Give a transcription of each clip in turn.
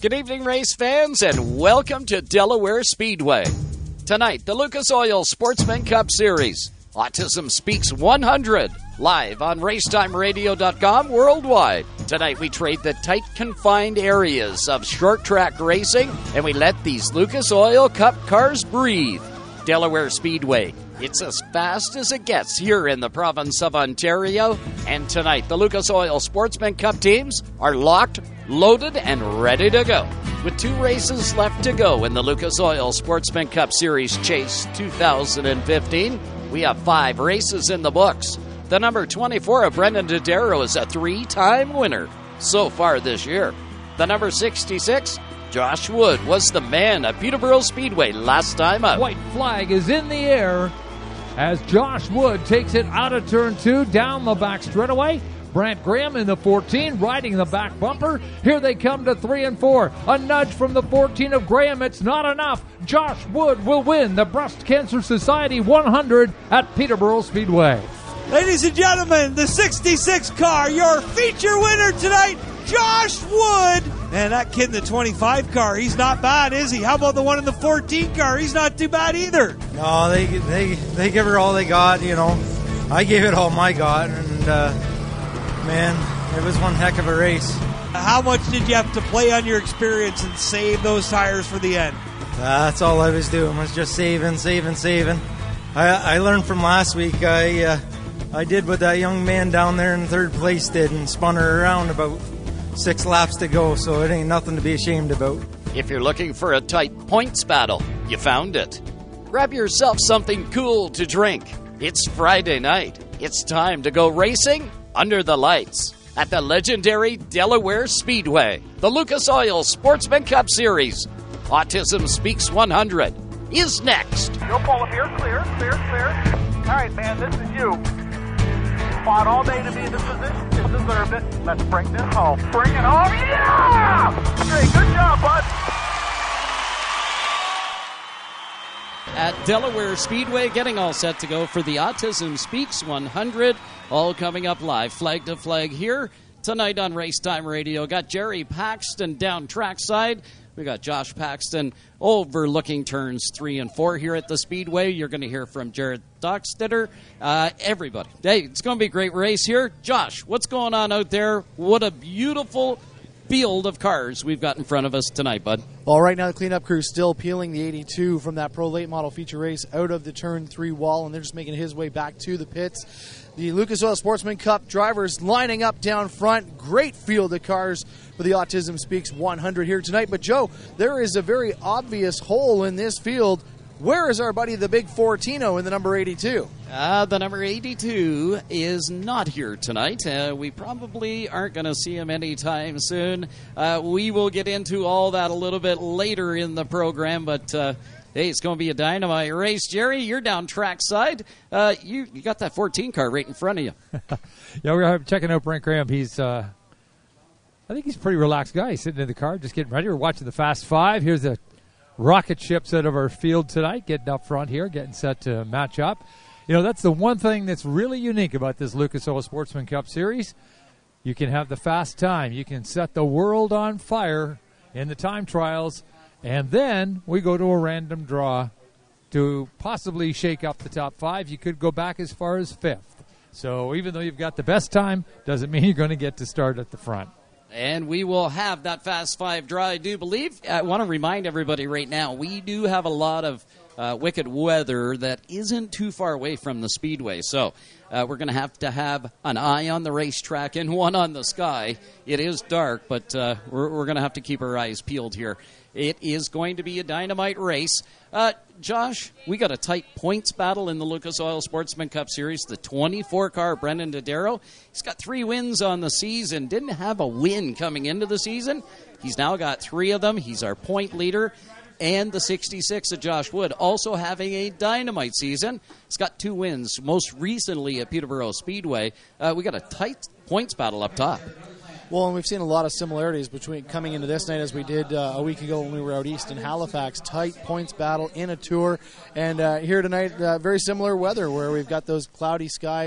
Good evening, race fans, and welcome to Delaware Speedway. Tonight, the Lucas Oil Sportsman Cup Series. Autism Speaks 100, live on racetimeradio.com worldwide. Tonight, we trade the tight, confined areas of short track racing, and we let these Lucas Oil Cup cars breathe. Delaware Speedway. It's as fast as it gets here in the province of Ontario. And tonight, the Lucas Oil Sportsman Cup teams are locked, loaded, and ready to go. With 2 races left to go in the Lucas Oil Sportsman Cup Series Chase 2015, we have 5 races in the books. The number 24 of Brendan Dodaro is a 3-time winner so far this year. The number 66, Josh Wood, was the man at Peterborough Speedway last time up. White flag is in the air as Josh Wood takes it out of turn 2 down the back straightaway. Brant Graham in the 14 riding the back bumper. Here they come to 3 and 4. A nudge from the 14 of Graham. It's not enough. Josh Wood will win the Breast Cancer Society 100 at Peterborough Speedway. Ladies and gentlemen, the 66 car, your feature winner tonight, Josh Wood. Man, that kid in the 25 car, he's not bad, is he? How about the one in the 14 car? He's not too bad either. No, they give her all they got, you know. I gave it all my got, and, man, it was one heck of a race. How much did you have to play on your experience and save those tires for the end? That's all I was doing, was just saving. I learned from last week. I did what that young man down there in 3rd place did and spun her around about 6 laps to go, so it ain't nothing to be ashamed about. If you're looking for a tight points battle, you found it. Grab yourself something cool to drink. It's Friday night. It's time to go racing under the lights at the legendary Delaware Speedway. The Lucas Oil Sportsman Cup Series. Autism Speaks 100 is next. You'll pull up here. Clear. All right, man, this is you. Fought all day to be in this position. You deserved it. Let's bring this home. Bring it home. Yeah! Great. Good job, bud. At Delaware Speedway, getting all set to go for the Autism Speaks 100. All coming up live, flag to flag here tonight on Racetime Radio. Got Jerry Paxton down trackside. We got Josh Paxton overlooking turns 3 and 4 here at the Speedway. You're going to hear from Jared Dockstetter. Everybody. Hey, it's going to be a great race here. Josh, what's going on out there? What a beautiful field of cars we've got in front of us tonight, bud. Well, right now the cleanup crew is still peeling the 82 from that Pro Late Model feature race out of the turn 3 wall, and they're just making his way back to the pits. The Lucas Oil Sportsman Cup drivers lining up down front. Great field of cars for the Autism Speaks 100 here tonight. But, Joe, there is a very obvious hole in this field. Where is our buddy, the big Fortino, in the number 82? The number 82 is not here tonight. We probably aren't going to see him anytime soon. We will get into all that a little bit later in the program, but hey, it's going to be a dynamite race. Jerry, you're down trackside. You got that 14 car right in front of you. Yeah, we're checking out Brent Graham. He's, I think he's a pretty relaxed guy. He's sitting in the car, just getting ready. We're watching the Fast Five. Here's the rocket ships out of our field tonight, getting up front here, getting set to match up. You know, that's the one thing that's really unique about this Lucas Oil Sportsman Cup Series. You can have the fast time. You can set the world on fire in the time trials, and then we go to a random draw to possibly shake up the top 5. You could go back as far as 5th. So even though you've got the best time, doesn't mean you're going to get to start at the front. And we will have that Fast 5 draw, I do believe. I want to remind everybody right now, we do have a lot of wicked weather that isn't too far away from the Speedway. So we're going to have an eye on the racetrack and one on the sky. It is dark, but we're going to have to keep our eyes peeled here. It is going to be a dynamite race. Josh, we got a tight points battle in the Lucas Oil Sportsman Cup Series. The 24-car Brendan Dodaro. He's got 3 wins on the season. Didn't have a win coming into the season. He's now got 3 of them. He's our point leader. And the 66 of Josh Wood, also having a dynamite season. He's got 2 wins, most recently at Peterborough Speedway. We got a tight points battle up top. Well, and we've seen a lot of similarities between coming into this night as we did a week ago when we were out east in Halifax. Tight points battle in a tour. And here tonight, very similar weather where we've got those cloudy skies,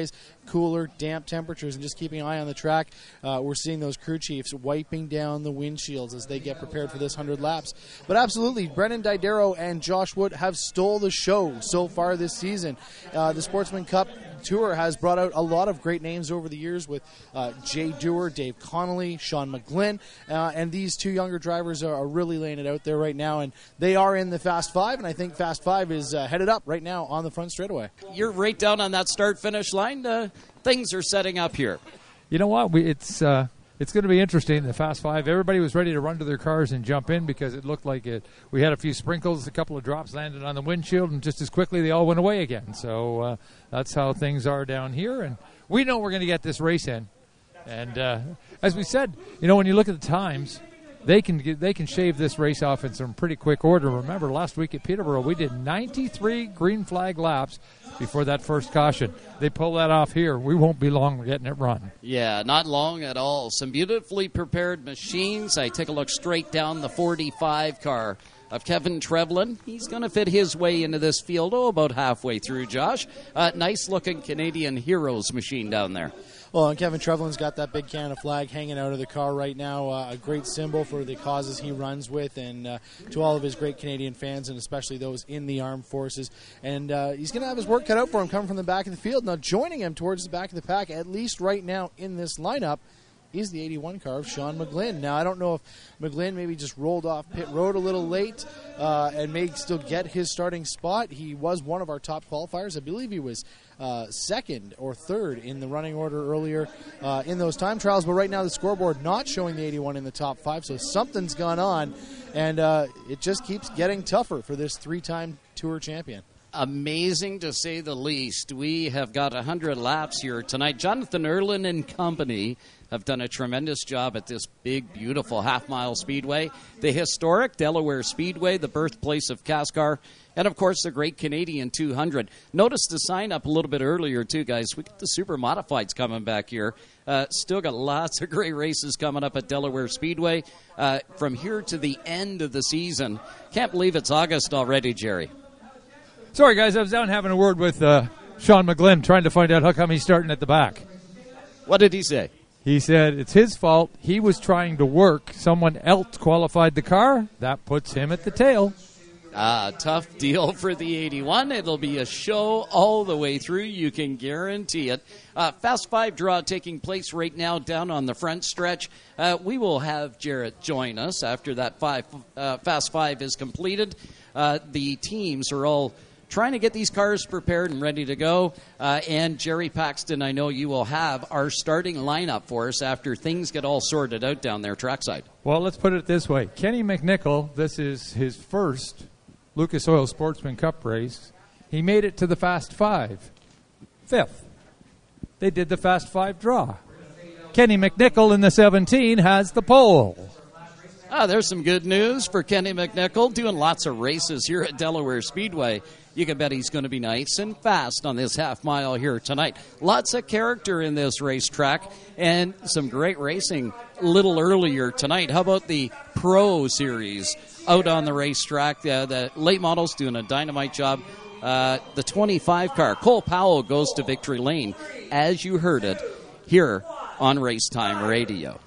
cooler, damp temperatures and just keeping an eye on the track, we're seeing those crew chiefs wiping down the windshields as they get prepared for this 100 laps. But absolutely, Brennan Didero and Josh Wood have stole the show so far this season. The Sportsman Cup Tour has brought out a lot of great names over the years with Jay Dewar, Dave Connolly, Sean McGlynn, and these two younger drivers are really laying it out there right now, and they are in the Fast Five, and I think Fast Five is headed up right now on the front straightaway. You're right down on that start-finish line. Things are setting up here. You know what? It's going to be interesting. The Fast Five, everybody was ready to run to their cars and jump in because it looked like it. We had a few sprinkles, a couple of drops landed on the windshield, and just as quickly they all went away again. So that's how things are down here, and we know we're going to get this race in. And as we said, when you look at the times, they can shave this race off in some pretty quick order. Remember, last week at Peterborough, we did 93 green flag laps before that first caution. They pull that off here. We won't be long getting it run. Yeah, not long at all. Some beautifully prepared machines. I take a look straight down the 45 car of Kevin Trevlin. He's going to fit his way into this field, about halfway through, Josh. Nice-looking Canadian Heroes machine down there. Well, and Kevin Trevlin's got that big Canada flag hanging out of the car right now, a great symbol for the causes he runs with, and to all of his great Canadian fans, and especially those in the armed forces. And he's going to have his work cut out for him coming from the back of the field. Now, joining him towards the back of the pack, at least right now in this lineup, is the 81 car of Sean McGlynn. Now, I don't know if McGlynn maybe just rolled off pit road a little late and may still get his starting spot. He was one of our top qualifiers. I believe he was second or third in the running order earlier in those time trials. But right now the scoreboard not showing the 81 in the top 5, so something's gone on. And it just keeps getting tougher for this three-time Tour champion. Amazing to say the least. We have got 100 laps here tonight. Jonathan Erlin and company have done a tremendous job at this big, beautiful half-mile speedway. The historic Delaware Speedway, the birthplace of CASCAR, and, of course, the great Canadian 200. Notice the sign up a little bit earlier, too, guys. We got the Super Modifieds coming back here. Still got lots of great races coming up at Delaware Speedway from here to the end of the season. Can't believe it's August already, Jerry. Sorry, guys, I was down having a word with Sean McGlynn, trying to find out how come he's starting at the back. What did he say? He said it's his fault. He was trying to work. Someone else qualified the car. That puts him at the tail. Tough deal for the 81. It'll be a show all the way through. You can guarantee it. Fast 5 draw taking place right now down on the front stretch. We will have Jarrett join us after that Fast 5 is completed. The teams are all trying to get these cars prepared and ready to go. And Jerry Paxton, I know you will have our starting lineup for us after things get all sorted out down there trackside. Well, let's put it this way. Kenny McNichol, this is his first Lucas Oil Sportsman Cup race. He made it to the Fast 5. 5th. They did the Fast 5 draw. Kenny McNichol in the 17 has the pole. There's some good news for Kenny McNichol, doing lots of races here at Delaware Speedway. You can bet he's going to be nice and fast on this half mile here tonight. Lots of character in this racetrack and some great racing a little earlier tonight. How about the Pro Series out on the racetrack? The late models doing a dynamite job. The 25 car, Cole Powell, goes to victory lane, as you heard it here on Racetime Radio.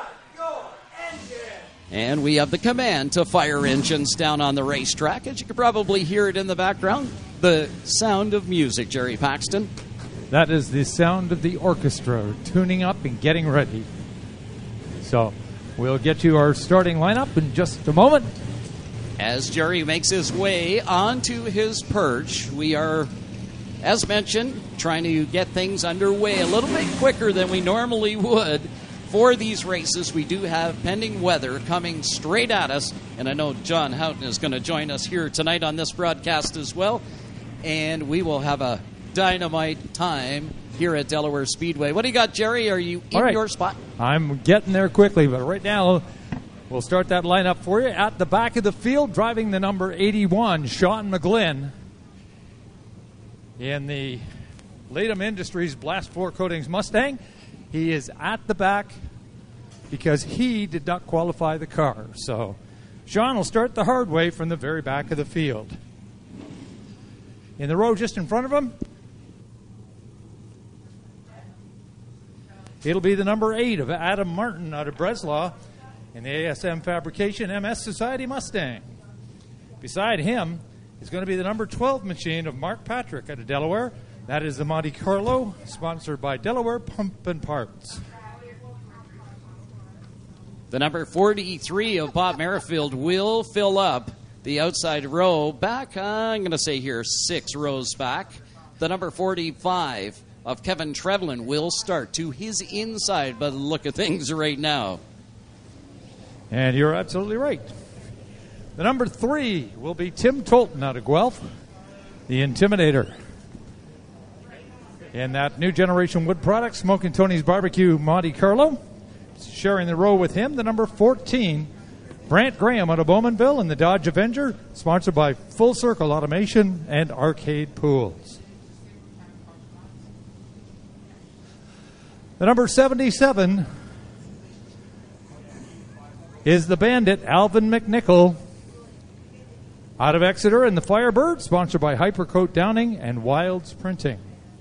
And we have the command to fire engines down on the racetrack. As you can probably hear it in the background, the sound of music, Jerry Paxton. That is the sound of the orchestra tuning up and getting ready. So we'll get you our starting lineup in just a moment. As Jerry makes his way onto his perch, we are, as mentioned, trying to get things underway a little bit quicker than we normally would. For these races, we do have pending weather coming straight at us, and I know John Houghton is going to join us here tonight on this broadcast as well, and we will have a dynamite time here at Delaware Speedway. What do you got, Jerry? Are you in your spot? I'm getting there quickly, but right now we'll start that lineup for you. At the back of the field, driving the number 81, Sean McGlynn, in the Latham Industries Blast 4 Coatings Mustang. He is at the back because he did not qualify the car. So Sean will start the hard way from the very back of the field. In the row just in front of him, It'll be the number 8 of Adam Martin out of Breslau in the ASM Fabrication MS Society Mustang. Beside him is going to be the number 12 machine of Mark Patrick out of Delaware. That is the Monte Carlo, sponsored by Delaware Pump and Parts. The number 43 of Bob Merrifield will fill up the outside row back, I'm going to say here, 6 rows back. The number 45 of Kevin Trevlin will start to his inside, but look at things right now. And you're absolutely right. The number 3 will be Tim Tolton out of Guelph, the Intimidator. In that new generation wood product, Smoking Tony's Barbecue Monte Carlo. Sharing the row with him, the number 14, Brant Graham out of Bowmanville in the Dodge Avenger, sponsored by Full Circle Automation and Arcade Pools. The number 77 is the Bandit, Alvin McNichol, out of Exeter in the Firebird, sponsored by Hypercoat Downing and Wilds Printing.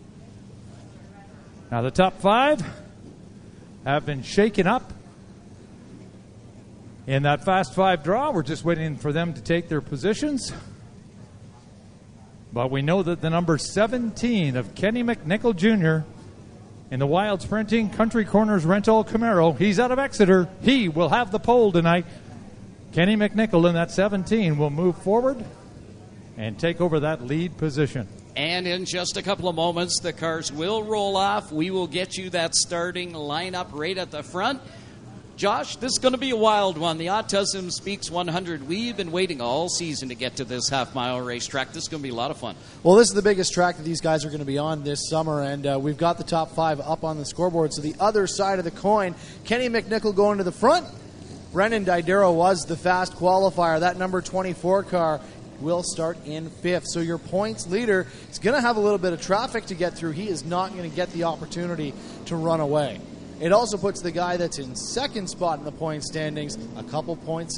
Now the top 5 have been shaken up in that Fast 5 draw. We're just waiting for them to take their positions. But we know that the number 17 of Kenny McNichol Jr. in the Wilds Printing Country Corners Rental Camaro, he's out of Exeter. He will have the pole tonight. Kenny McNichol in that 17 will move forward and take over that lead position. And in just a couple of moments, the cars will roll off. We will get you that starting lineup right at the front. Josh, this is going to be a wild one. The Autism Speaks 100. We've been waiting all season to get to this half-mile racetrack. This is going to be a lot of fun. Well, this is the biggest track that these guys are going to be on this summer, and we've got the top 5 up on the scoreboard. So the other side of the coin, Kenny McNichol going to the front. Brendan Didero was the fast qualifier. That number 24 car will start in 5th. So your points leader is going to have a little bit of traffic to get through. He is not going to get the opportunity to run away. It also puts the guy that's in second spot in the point standings a couple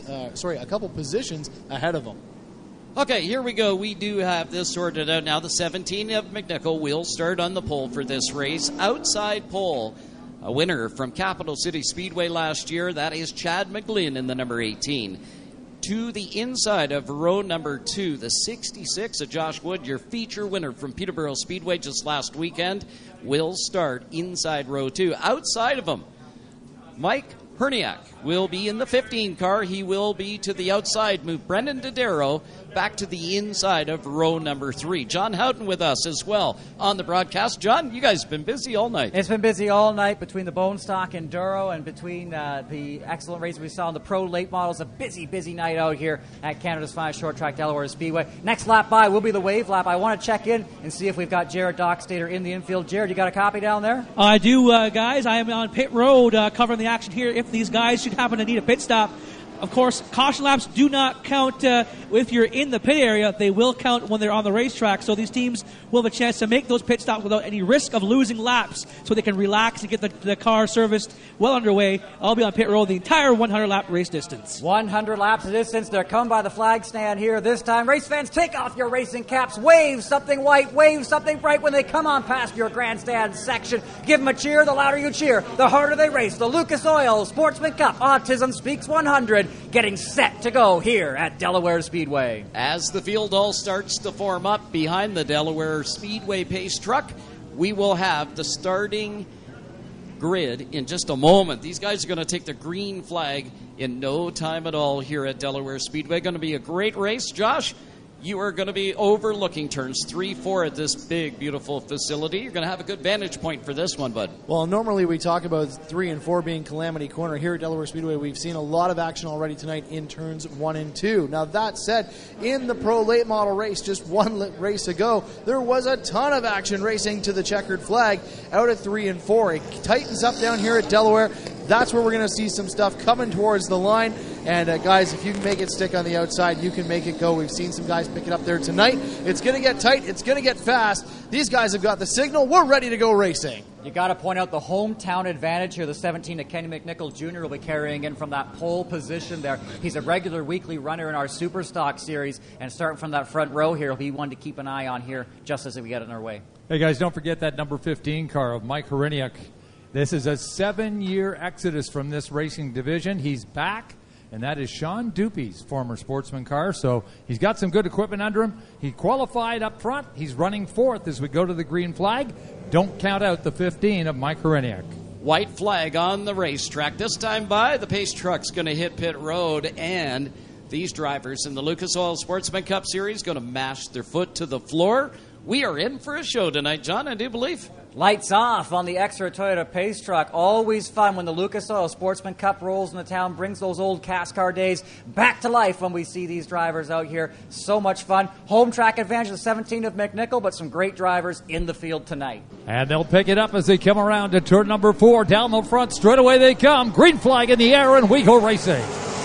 positions ahead of him. Okay, here we go. We do have this sorted out now. The 17 of McNichol will start on the pole for this race. Outside pole, a winner from Capital City Speedway last year. That is Chad McGlynn in the number 18. To the inside of row number 2, the 66 of Josh Wood, your feature winner from Peterborough Speedway just last weekend, will start inside row 2. Outside of him, Mike Herniak will be in the 15 car. He will be to the outside. Move Brendan Didero back to the inside of row number 3. John Houghton with us as well on the broadcast. John, you guys have been busy all night. It's been busy all night between the Bone Stock Enduro and between the excellent race we saw in the Pro Late Models. A busy night out here at Canada's finest short track, Delaware Speedway. Next lap by will be the wave lap. I want to check in and see if we've got Jared Dockstader in the infield. Jared, you got a copy down there? I do, guys. I am on pit road covering the action here. If these guys should happen to need a pit stop, of course, caution laps do not count if you're in the pit area. They will count when they're on the racetrack. So these teams will have a chance to make those pit stops without any risk of losing laps, so they can relax and get the car serviced well underway. I'll be on pit road the entire 100-lap race distance. 100 laps of distance. They're come by the flag stand here this time. Race fans, take off your racing caps. Wave something white, wave something bright when they come on past your grandstand section. Give them a cheer. The louder you cheer, the harder they race. The Lucas Oil Sportsman Cup Autism Speaks 100 getting set to go here at Delaware Speedway. As the field all starts to form up behind the Delaware Speedway pace truck, we will have the starting grid in just a moment. These guys are going to take the green flag in no time at all here at Delaware Speedway. Going to be a great race. Josh, you are going to be overlooking turns 3, 4 at this big, beautiful facility. You're going to have a good vantage point for this one, bud. Well, normally we talk about 3 and 4 being Calamity Corner. Here at Delaware Speedway, we've seen a lot of action already tonight in turns 1 and 2. Now, that said, in the Pro Late Model race, just one race ago, there was a ton of action racing to the checkered flag out at 3 and 4. It tightens up down here at Delaware. That's where we're going to see some stuff coming towards the line. And, guys, if you can make it stick on the outside, you can make it go. We've seen some guys pick it up there tonight. It's going to get tight. It's going to get fast. These guys have got the signal. We're ready to go racing. You got to point out the hometown advantage here. The 17 of Kenny McNichol Jr. will be carrying in from that pole position there. He's a regular weekly runner in our Super Stock series. And starting from that front row here, he'll be one to keep an eye on here just as we get in our way. Hey, guys, don't forget that number 15 car of Mike Herniak, This is a 7-year exodus from this racing division. He's back, and that is Sean Dupi's former Sportsman car. So he's got some good equipment under him. He qualified up front. He's running 4th as we go to the green flag. Don't count out the 15 of Mike Horeniuk. White flag on the racetrack. This time by, the pace truck's going to hit pit road, and these drivers in the Lucas Oil Sportsman Cup Series going to mash their foot to the floor. We are in for a show tonight, John, I do believe. Lights off on the extra Toyota Pace Truck. Always fun when the Lucas Oil Sportsman Cup rolls into town, brings those old cast car days back to life when we see these drivers out here. So much fun. Home track advantage of 17 of McNichol, but some great drivers in the field tonight. And they'll pick it up as they come around to turn number 4. Down the front, straight away they come. Green flag in the air, and we go racing.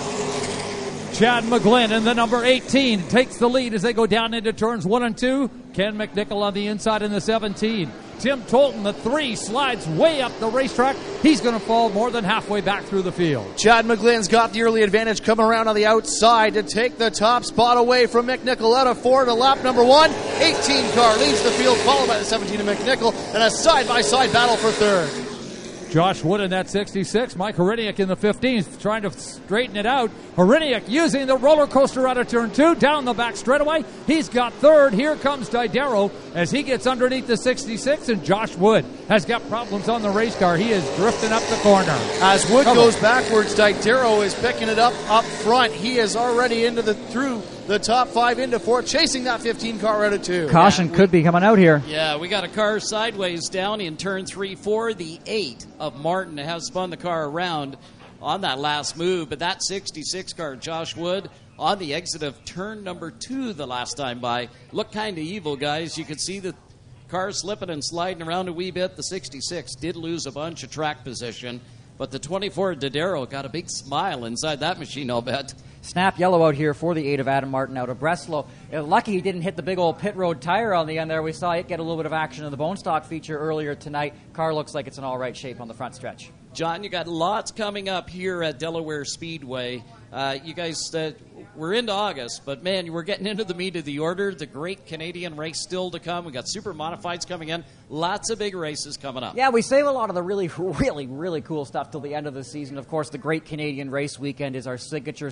Chad McGlynn in the number 18 takes the lead as they go down into turns 1 and 2. Ken McNichol on the inside in the 17. Tim Tolton, the 3, slides way up the racetrack. He's going to fall more than halfway back through the field. Chad McGlynn's got the early advantage coming around on the outside to take the top spot away from McNichol out of 4 to lap number 1. 18 car leads the field, followed by the 17 of McNichol, and a side-by-side battle for 3rd. Josh Wood in that 66. Mike Horeniuk in the 15th trying to straighten it out. Horeniuk using the roller coaster out of turn 2. Down the back straightaway. He's got 3rd. Here comes Didero as he gets underneath the 66. And Josh Wood has got problems on the race car. He is drifting up the corner. As Wood goes backwards, Didero is picking it up front. He is already through the top 5 into 4, chasing that 15 car out of 2. Caution could be coming out here. Yeah, we got a car sideways down in turn 3-4. The 8 of Martin has spun the car around on that last move, but that 66 car, Josh Wood, on the exit of turn number 2 the last time by, looked kind of evil, guys. You could see the car slipping and sliding around a wee bit. The 66 did lose a bunch of track position, but the 24 Didero got a big smile inside that machine, I'll bet. Snap yellow out here for the 8 of Adam Martin out of Breslow. Lucky he didn't hit the big old pit road tire on the end there. We saw it get a little bit of action in the bone stock feature earlier tonight. Car looks like it's in all right shape on the front stretch. John, you got lots coming up here at Delaware Speedway. You guys, we're into August, but man, we're getting into the meat of the order. The great Canadian race still to come. We got super modifieds coming in. Lots of big races coming up. Yeah, we save a lot of the really, really, really cool stuff till the end of the season. Of course, the Great Canadian Race Weekend is our signature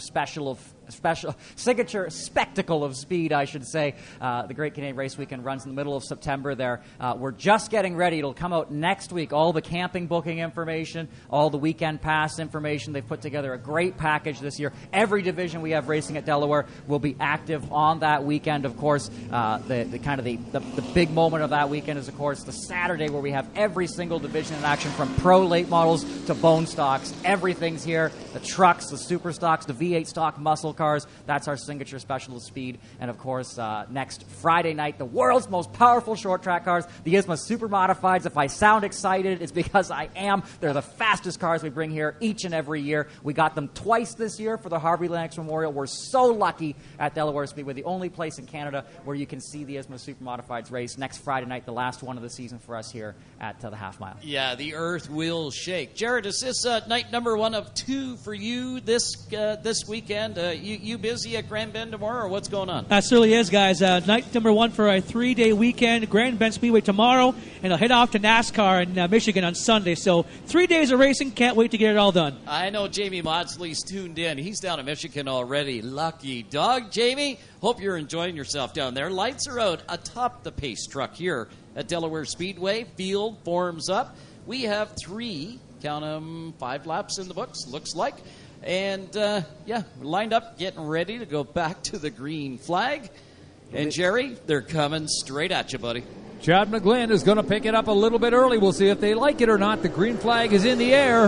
signature spectacle of speed, I should say. The Great Canadian Race Weekend runs in the middle of September there. We're just getting ready. It'll come out next week. All the camping booking information, all the weekend pass information. They've put together a great package this year. Every division we have racing at Delaware will be active on that weekend. Of course, the big moment of that weekend is, of course, the Saturday where we have every single division in action, from pro late models to bone stocks. Everything's here. The trucks, the super stocks, the V8 stock muscle cars. That's our signature special of speed. And, of course, next Friday night, the world's most powerful short track cars, the ISMA Super Modifieds. If I sound excited, it's because I am. They're the fastest cars we bring here each and every year. We got them twice this year for the Harvey Lennox Memorial. We're so lucky at Delaware Speedway, the only place in Canada where you can see the ISMA Super Modifieds race next Friday night, the last one of the season for us here at the half mile. Yeah, the earth will shake. Jared, is this night number 1 of 2 for you this weekend? You busy at Grand Bend tomorrow, or what's going on? That certainly is, guys. Night number 1 for a 3-day weekend. Grand Bend Speedway tomorrow, and I'll head off to NASCAR in Michigan on Sunday. So 3 days of racing. Can't wait to get it all done. I know Jamie Maudsley's tuned in. He's down in Michigan already. Lucky dog, Jamie. Hope you're enjoying yourself down there. Lights are out atop the pace truck here at Delaware Speedway. Field forms up. We have 3, count them, 5 laps in the books, looks like. And, we're lined up, getting ready to go back to the green flag. And, Jerry, they're coming straight at you, buddy. Chad McGlynn is going to pick it up a little bit early. We'll see if they like it or not. The green flag is in the air.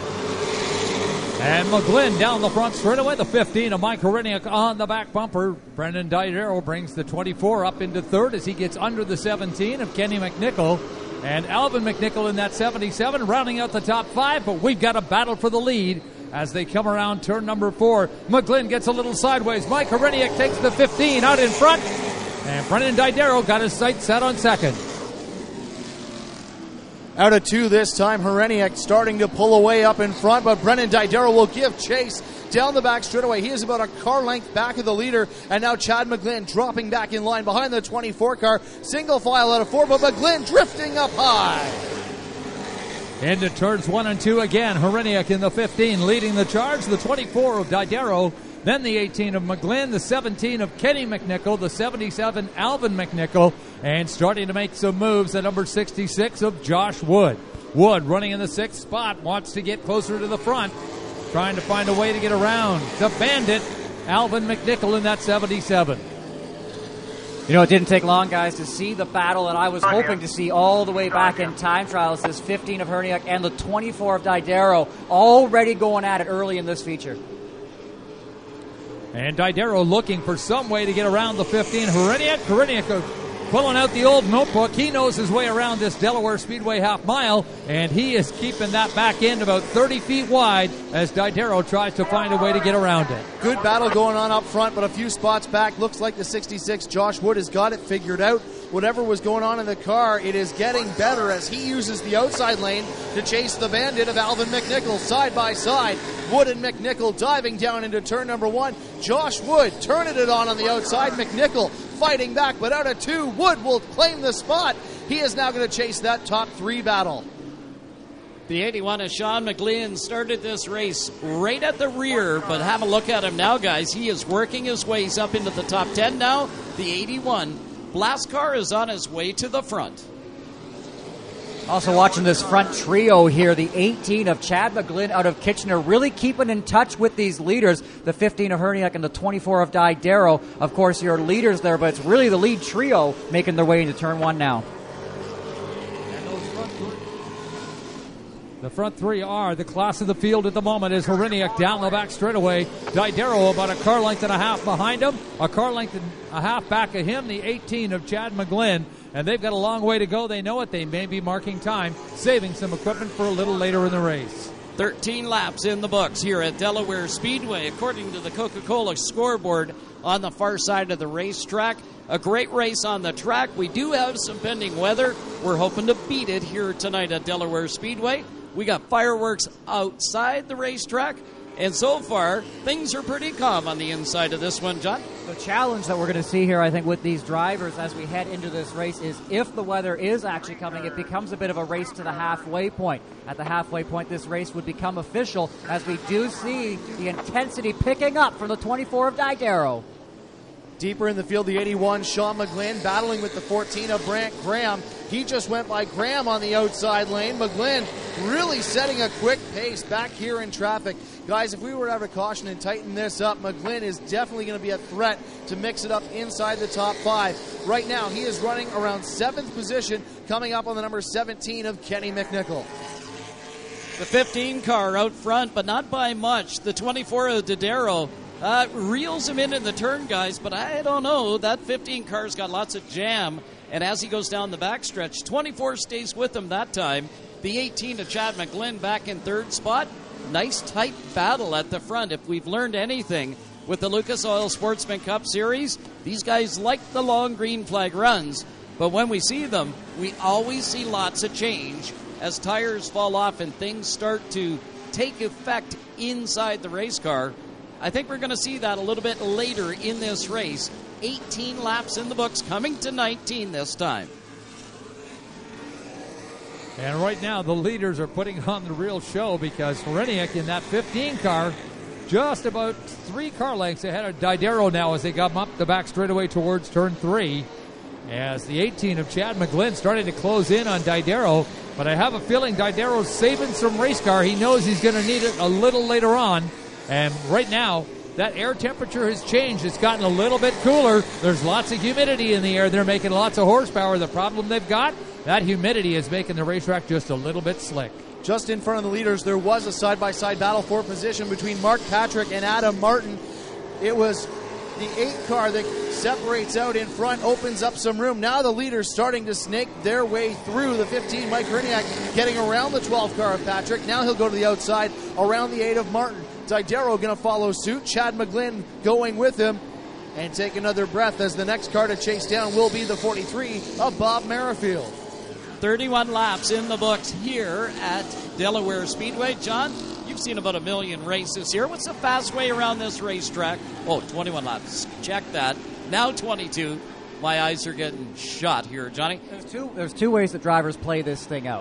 And McGlynn down the front straight away. The 15 of Mike Horeniuk on the back bumper. Brendan Didero brings the 24 up into 3rd as he gets under the 17 of Kenny McNichol. And Alvin McNichol in that 77 rounding out the top 5. But we've got a battle for the lead as they come around turn number 4. McGlynn gets a little sideways. Mike Horeniuk takes the 15 out in front. And Brendan Didero got his sights set on second. Out of 2 this time, Horeniuk starting to pull away up in front, but Brendan Didero will give chase down the back straightaway. He is about a car length back of the leader, and now Chad McGlynn dropping back in line behind the 24 car. Single file out of 4, but McGlynn drifting up high. Into turns 1 and 2 again. Horiniak in the 15 leading the charge. The 24 of Didero. Then the 18 of McGlynn, the 17 of Kenny McNichol, the 77 Alvin McNichol, and starting to make some moves, the number 66 of Josh Wood. Wood running in the 6th spot, wants to get closer to the front, trying to find a way to get around the bandit, Alvin McNichol in that 77. You know, it didn't take long, guys, to see the battle that I was hoping to see all the way back in time trials. This 15 of Horiniak and the 24 of Didero already going at it early in this feature. And Didero looking for some way to get around the 15. Horiniak pulling out the old notebook. He knows his way around this Delaware Speedway half mile, and he is keeping that back end about 30 feet wide as Didero tries to find a way to get around it. Good battle going on up front, but a few spots back. Looks like the 66 Josh Wood has got it figured out. Whatever was going on in the car, it is getting better as he uses the outside lane to chase the bandit of Alvin McNichol side by side. Wood and McNichol diving down into turn number 1. Josh Wood turning it on the outside. McNichol fighting back, but out of 2, Wood will claim the spot. He is now going to chase that top 3 battle. The 81 of Sean McGlynn started this race right at the rear, but have a look at him now, guys. He is working his ways up into the top 10 now. The 81 Blaskar is on his way to the front. Also watching this front trio here, the 18 of Chad McGlynn out of Kitchener, really keeping in touch with these leaders, the 15 of Horiniak and the 24 of Didero. Of course, your leaders there, but it's really the lead trio making their way into turn 1 now. The front 3 are the class of the field at the moment is Horiniak down the back straightaway. Didero about a car length and a half behind him. A car length and a half back of him, the 18 of Chad McGlynn. And they've got a long way to go. They know it. They may be marking time, saving some equipment for a little later in the race. 13 laps in the books here at Delaware Speedway, according to the Coca-Cola scoreboard on the far side of the racetrack. A great race on the track. We do have some pending weather. We're hoping to beat it here tonight at Delaware Speedway. We got fireworks outside the racetrack, and so far, things are pretty calm on the inside of this one, John. The challenge that we're going to see here, I think, with these drivers as we head into this race is if the weather is actually coming, it becomes a bit of a race to the halfway point. At the halfway point, this race would become official as we do see the intensity picking up from the 24 of Didero. Deeper in the field, the 81, Sean McGlynn, battling with the 14 of Brant Graham. He just went by Graham on the outside lane. McGlynn really setting a quick pace back here in traffic. Guys, if we were to have a caution and tighten this up, McGlynn is definitely going to be a threat to mix it up inside the top 5. Right now, he is running around 7th position, coming up on the number 17 of Kenny McNichol. The 15 car out front, but not by much. The 24 of Didero reels him in the turn, guys, but I don't know. That 15 car's got lots of jam, and as he goes down the backstretch, 24 stays with him that time. The 18 of Chad McGlynn back in 3rd spot. Nice tight battle at the front. If we've learned anything with the Lucas Oil Sportsman Cup Series, these guys like the long green flag runs, but when we see them, we always see lots of change as tires fall off and things start to take effect inside the race car. I think we're going to see that a little bit later in this race. 18 laps in the books, coming to 19 this time. And right now, the leaders are putting on the real show because Horiniak in that 15 car, just about 3 car lengths ahead of Didero now as they come up the back straightaway towards turn 3. As the 18 of Chad McGlynn started to close in on Didero, but I have a feeling Didero's saving some race car. He knows he's going to need it a little later on. And right now, that air temperature has changed. It's gotten a little bit cooler. There's lots of humidity in the air. They're making lots of horsepower. The problem they've got, that humidity is making the racetrack just a little bit slick. Just in front of the leaders, there was a side-by-side battle for position between Mark Patrick and Adam Martin. It was the 8 car that separates out in front, opens up some room. Now the leaders starting to snake their way through. The 15, Mike Horiniak, getting around the 12 car of Patrick. Now he'll go to the outside around the 8 of Martin. Didero going to follow suit. Chad McGlynn going with him. And take another breath as the next car to chase down will be the 43 of Bob Merrifield. 31 laps in the books here at Delaware Speedway. John, you've seen about 1 million races here. What's the fast way around this racetrack? Oh, 21 laps. Check that. Now 22. My eyes are getting shot here, Johnny. There's two ways that drivers play this thing out.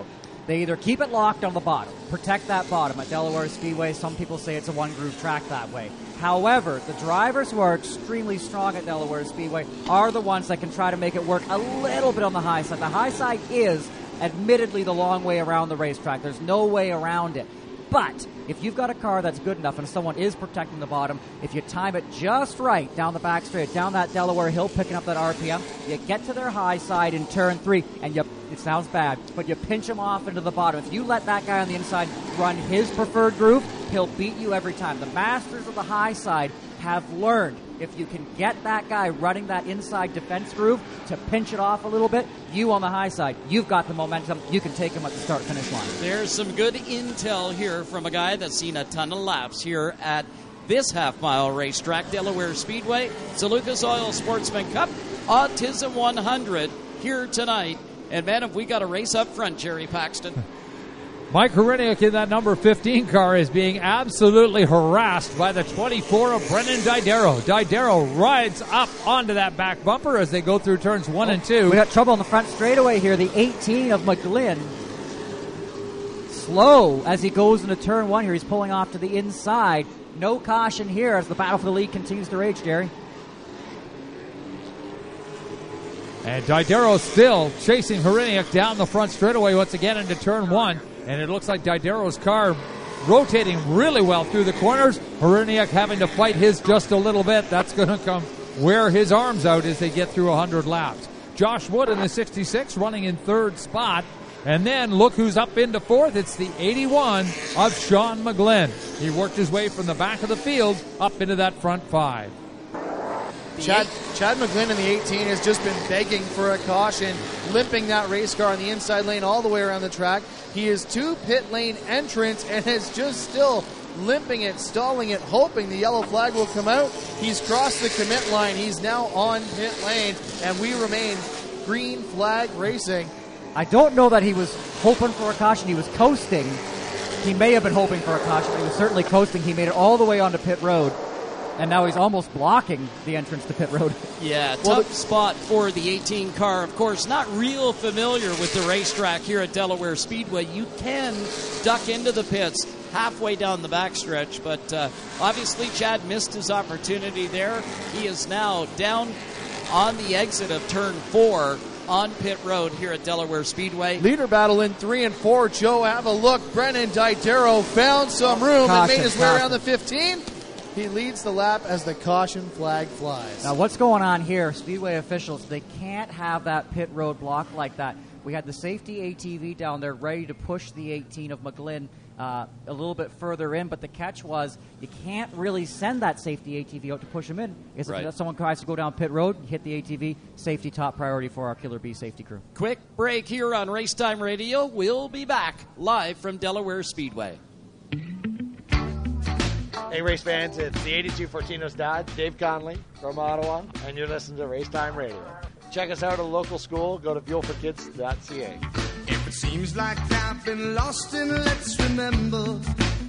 They either keep it locked on the bottom, protect that bottom. At Delaware Speedway, some people say it's a one-groove track that way. However, the drivers who are extremely strong at Delaware Speedway are the ones that can try to make it work a little bit on the high side. The high side is admittedly the long way around the racetrack. There's no way around it. But if you've got a car that's good enough and someone is protecting the bottom, if you time it just right down the back straight, down that Delaware hill, picking up that RPM, you get to their high side in turn 3, and it sounds bad, but you pinch him off into the bottom. If you let that guy on the inside run his preferred groove, he'll beat you every time. The masters of the high side have learned if you can get that guy running that inside defense groove to pinch it off a little bit, you on the high side, you've got the momentum. You can take him at the start-finish line. There's some good intel here from a guy that's seen a ton of laps here at this half-mile racetrack, Delaware Speedway. It's the Lucas Oil Sportsman Cup Autism 100 here tonight. And, man, have we got a race up front, Jerry Paxton. Mike Horiniak in that number 15 car is being absolutely harassed by the 24 of Brennan Didero. Didero rides up onto that back bumper as they go through turns 1 and 2. We got trouble on the front straightaway here. The 18 of McGlynn. Slow as he goes into turn 1 here. He's pulling off to the inside. No caution here as the battle for the lead continues to rage, Jerry. And Didero still chasing Horiniak down the front straightaway once again into turn 1. And it looks like Didero's car rotating really well through the corners. Horiniak having to fight his just a little bit. That's going to wear his arms out as they get through 100 laps. Josh Wood in the 66 running in third spot. And then look who's up into fourth. It's the 81 of Sean McGlynn. He worked his way from the back of the field up into that front 5. Chad McGlynn in the 18 has just been begging for a caution, limping that race car in the inside lane all the way around the track. He is to pit lane entrance and is just still limping it, stalling it, hoping the yellow flag will come out. He's crossed the commit line. He's now on pit lane, and we remain green flag racing. I don't know that he was hoping for a caution. He was coasting. He may have been hoping for a caution, but he was certainly coasting. He made it all the way onto pit road. And now he's almost blocking the entrance to pit road. Yeah, tough spot for the 18 car. Of course, not real familiar with the racetrack here at Delaware Speedway. You can duck into the pits halfway down the backstretch, but obviously Chad missed his opportunity there. He is now down on the exit of turn 4 on pit road here at Delaware Speedway. Leader battle in 3 and 4. Joe, have a look. Brennan Didero found some room and made his way around the 15. He leads the lap as the caution flag flies. Now, what's going on here? Speedway officials, they can't have that pit road blocked like that. We had the safety ATV down there ready to push the 18 of McGlynn a little bit further in, but the catch was you can't really send that safety ATV out to push him in. If someone tries to go down pit road, hit the ATV, safety top priority for our Killer Bee safety crew. Quick break here on Racetime Radio. We'll be back live from Delaware Speedway. Hey, race fans, it's the 82 Fortino's dad, Dave Conley from Ottawa, and you're listening to Racetime Radio. Check us out at a local school. Go to fuelforkids.ca. If it seems like I've been lost, and let's remember.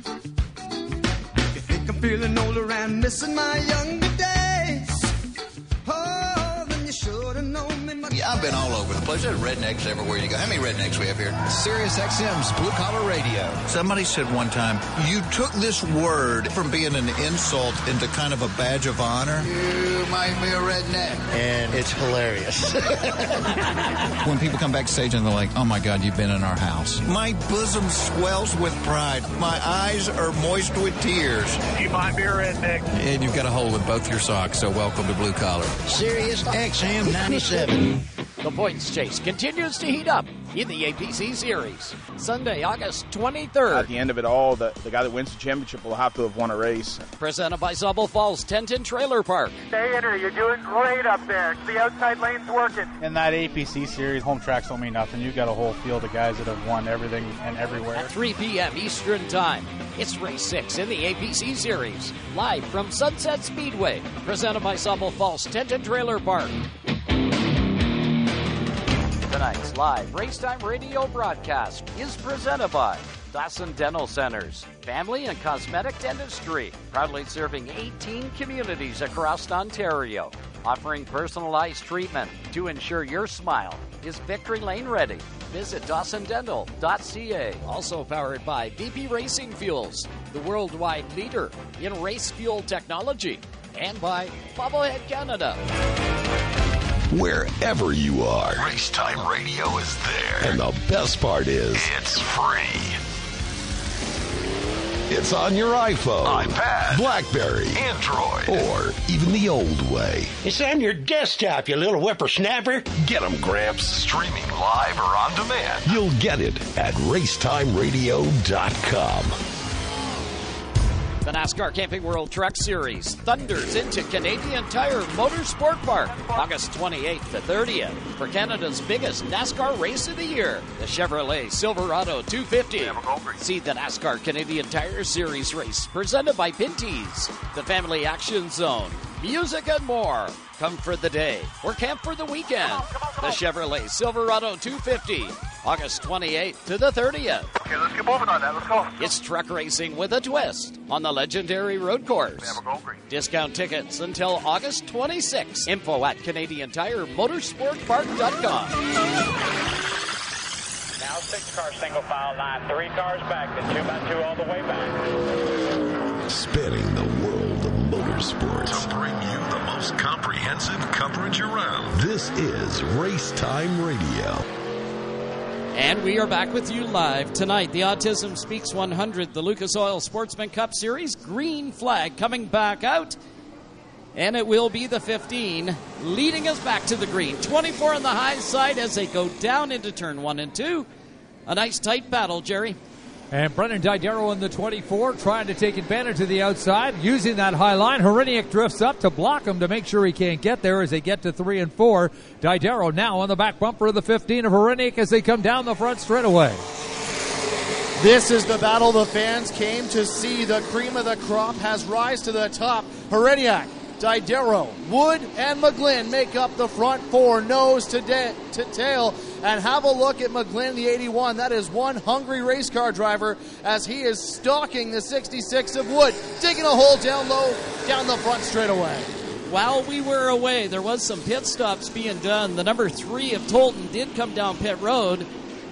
You think I'm feeling older and missing my younger days. Oh, then you should have known me much. Yeah, I've been all over the place. There's rednecks everywhere you go. How many rednecks we have here? Sirius XM's Blue Collar Radio. Somebody said one time, you took this word from being an insult into kind of a badge of honor. You might be a redneck. And it's hilarious. When people come backstage and they're like, oh my God, you've been in our house. My bosom swells with pride. My eyes are moist with tears. You might be a redneck. And you've got a hole in both your socks, so welcome to Blue Collar. Sirius XM 97. The points chase continues to heat up in the APC Series. Sunday, August 23rd. At the end of it all, the guy that wins the championship will have to have won a race. Presented by Zubble Falls Tenton Trailer Park. Stay in her. You're doing great up there. The outside lane's working. In that APC Series, home tracks don't mean nothing. You've got a whole field of guys that have won everything and everywhere. At 3 p.m. Eastern Time, it's race 6 in the APC Series. Live from Sunset Speedway. Presented by Zubble Falls Tenton Trailer Park. Tonight's live Racetime Radio broadcast is presented by Dawson Dental Centers, family and cosmetic dentistry, proudly serving 18 communities across Ontario, offering personalized treatment to ensure your smile is Victory Lane ready. Visit DawsonDental.ca. Also powered by VP Racing Fuels, the worldwide leader in race fuel technology. And by Bobblehead Canada. Wherever you are, Racetime Radio is there. And the best part is, it's free. It's on your iPhone, iPad, BlackBerry, Android, or even the old way. It's on your desktop, you little whippersnapper. Get them, Gramps, streaming live or on demand. You'll get it at racetimeradio.com. The NASCAR Camping World Truck Series thunders into Canadian Tire Motorsport Park August 28th to 30th for Canada's biggest NASCAR race of the year, the Chevrolet Silverado 250. See the NASCAR Canadian Tire Series race presented by Pinty's, the Family Action Zone, music and more. Come for the day or camp for the weekend. The Chevrolet Silverado 250, August 28th to the 30th. Okay, let's get moving on that. Let's go. It's truck racing with a twist on the legendary road course. Discount tickets until August 26th. Info at CanadianTireMotorsportPark.com. Now 6 car single file line, 3 cars back, then 2x2 all the way back. Spanning the world of motorsports to bring you the most comprehensive coverage around. This is Racetime Radio. And we are back with you live tonight. The Autism Speaks 100, the Lucas Oil Sportsman Cup Series. Green flag coming back out. And it will be the 15 leading us back to the green. 24 on the high side as they go down into turn 1 and 2. A nice tight battle, Jerry. And Brennan Didero in the 24 trying to take advantage of the outside, using that high line. Horiniak drifts up to block him to make sure he can't get there as they get to 3 and 4. Didero now on the back bumper of the 15 of Horiniak as they come down the front straightaway. This is the battle the fans came to see. The cream of the crop has rise to the top. Horiniak, Didero, Wood, and McGlynn make up the front 4, nose to tail. And have a look at McGlynn, the 81. That is one hungry race car driver as he is stalking the 66 of Wood, digging a hole down low, down the front straightaway. While we were away, there was some pit stops being done. The number 3 of Tolton did come down pit road,